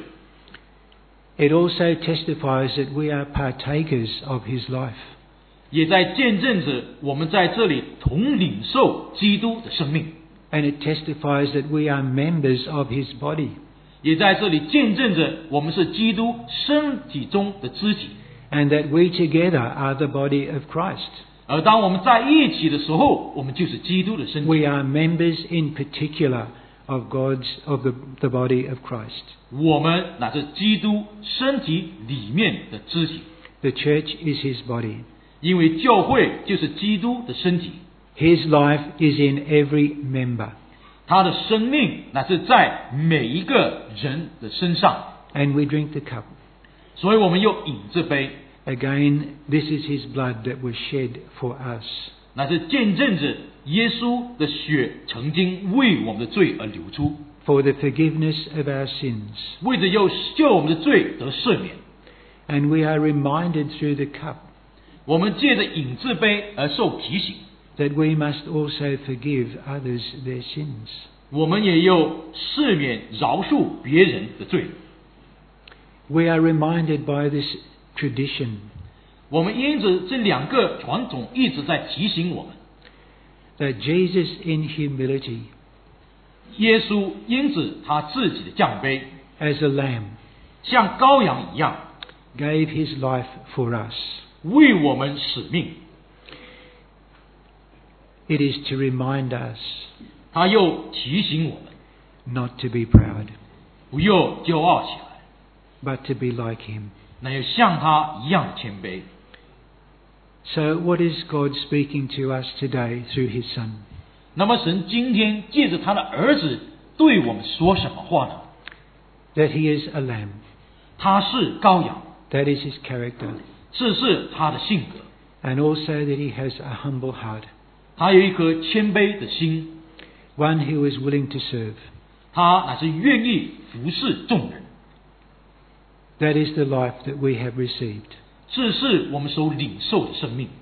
It also testifies that we are partakers of His life. 也在见证着我们在这里同领受基督的生命， And it testifies that we are members of His body. 也在这里见证着我们是基督身体中的肢体。 And that we together are the body of Christ. 而当我们在一起的时候，我们就是基督的身体。 We are members in particular of the body of Christ. 我们乃是基督身体里面的肢体， The church is his body. 因为教会就是基督的身体， His life is in every member. 他的生命乃是在每一个人的身上， And we drink the cup. 所以我们又饮这杯， Again, this is his blood that was shed for us. 乃是见证着耶稣的血曾经为我们的罪而流出， For the forgiveness of our sins. 为着要救我们的罪得赦免。 And we are reminded through the cup 我们借着饮这杯而受提醒， that we must also forgive others their sins. 我们也有赦免饶恕别人的罪。 We are reminded by this tradition 我们因此这两个传统一直在提醒我们， that Jesus in humility, 耶稣因此他自己的降卑， as a lamb, 像羔羊一样 gave his life for us. 为我们使命， It is to remind us 他又提醒我们 not to be proud, 不要骄傲起来， but to be like him. 那要像他一样谦卑。 So what is God speaking to us today through his Son? 那么神今天借着他的儿子对我们说什么话呢？ That he is a lamb. 他是羔羊， That is his character. 这是他的性格， And also that he has a humble heart. 他有一颗谦卑的心， One who is willing to serve. 他乃是愿意服侍众人。 That is the life that we have received. 这是我们所领受的生命。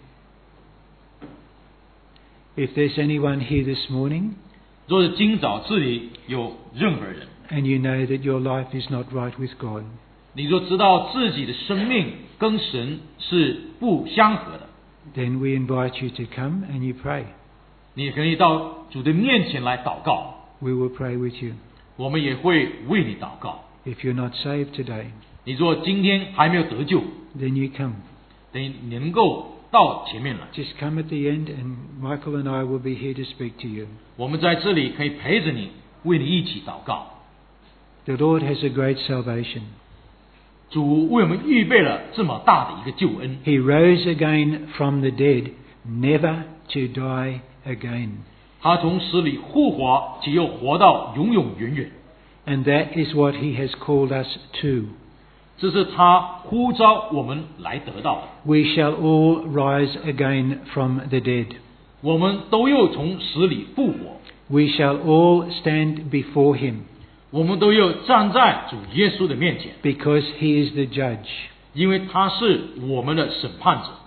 If there's anyone here this morning 若是今早这里有任何人， and you know that your life is not right with God, 你若知道自己的生命跟神是不相合的， then we invite you to come and you pray. 你可以到主的面前来祷告， We will pray with you. 我们也会为你祷告。 If you're not saved today, 你若今天还没有得救， then you come. 等你能够到前面来， Just come at the end and Michael and I will be here to speak to you. 我们在这里可以陪着你，为你一起祷告。 The Lord has a great salvation. 主为我们预备了这么大的一个救恩， He rose again from the dead, never to die again. 他从死里复活，且又活到永永远远。 And that is what he has called us to. 这是他呼召我们来得到的。 We shall all rise again from the dead. 我们都又从死里复活， We shall all stand before him 我们都又站在主耶稣的面前， because he is the judge. 因为他是我们的审判者。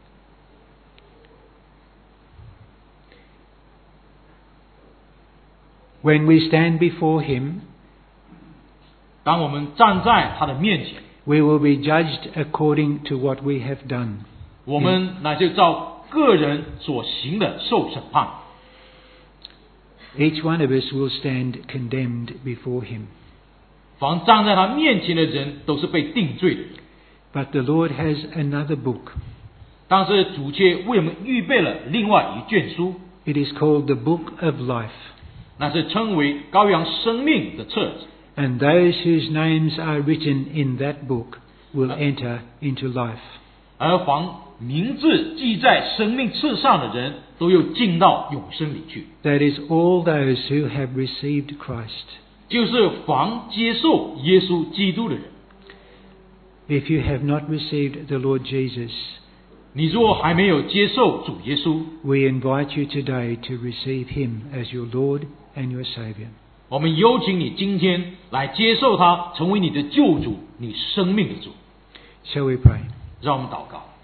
When we stand before him, 当我们站在他的面前， we will be judged according to what we have done. 我们乃就照个人所行的受审判。 Each one of us will stand condemned before him. 凡站在他面前的人，都是被定罪的人。 But the Lord has another book. 但是主却为我们预备了另外一卷书， It is called the Book of Life. 那是称为羔羊生命的册子。 And those whose names are written in that book will enter into life. 而凡名字记在生命册上的人，都又进到永生里去。 That is all those who have received Christ. 就是凡接受耶稣基督的人。 If you have not received the Lord Jesus, 你若还没有接受主耶稣， we invite you today to receive him as your Lord and your Saviour. 我们邀请你今天来接受他，成为你的救主，你生命的主。 Shall we pray? 让我们祷告。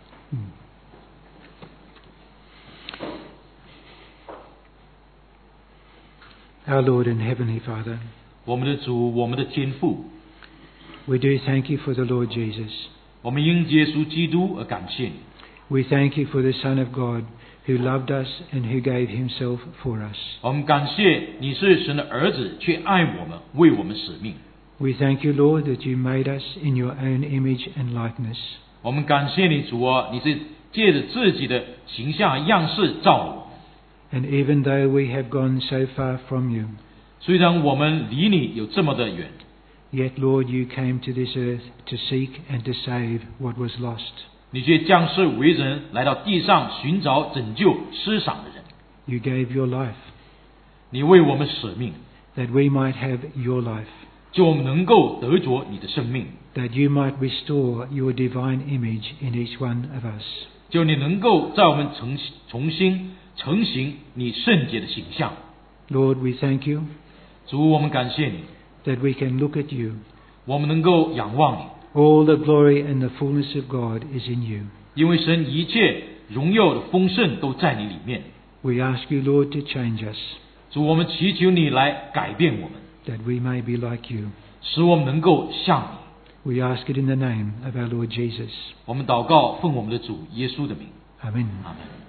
Our Lord and Heavenly Father, 我们的主，我们的天父， we do thank you for the Lord Jesus. 我们因耶稣基督而感谢你。 We thank you for the Son of God who loved us and who gave himself for us. 我们感谢你是神的儿子，却爱我们，为我们使命。 We thank you, Lord, that you made us in your own image and likeness. 我们感谢你，主啊，你是借着自己的形象样式造了我们。 And even though we have gone so far from you, 虽然我们离你有这么的远， yet, Lord, you came to this earth to seek and to save what was lost. 你却降世为人，来到地上寻找拯救失丧的人。 You gave your life 你为我们舍命， that we might have your life, 就我们能够得着你的生命， that you might restore your divine image in each one of us. 就你能够在我们重新成型你圣洁的形象。 Lord, we thank you 主，我们感谢你， that we can look at you. 我们能够仰望你， All the glory and the fullness of God is in you. 因为神一切荣耀的丰盛都在你里面。 We ask you, Lord, to change us, 主，我们祈求你来改变我们， that we may be like you. 使我们能够像你。 We ask it in the name of our Lord Jesus. 我们祷告，奉我们的主耶稣的名， Amen. 阿门。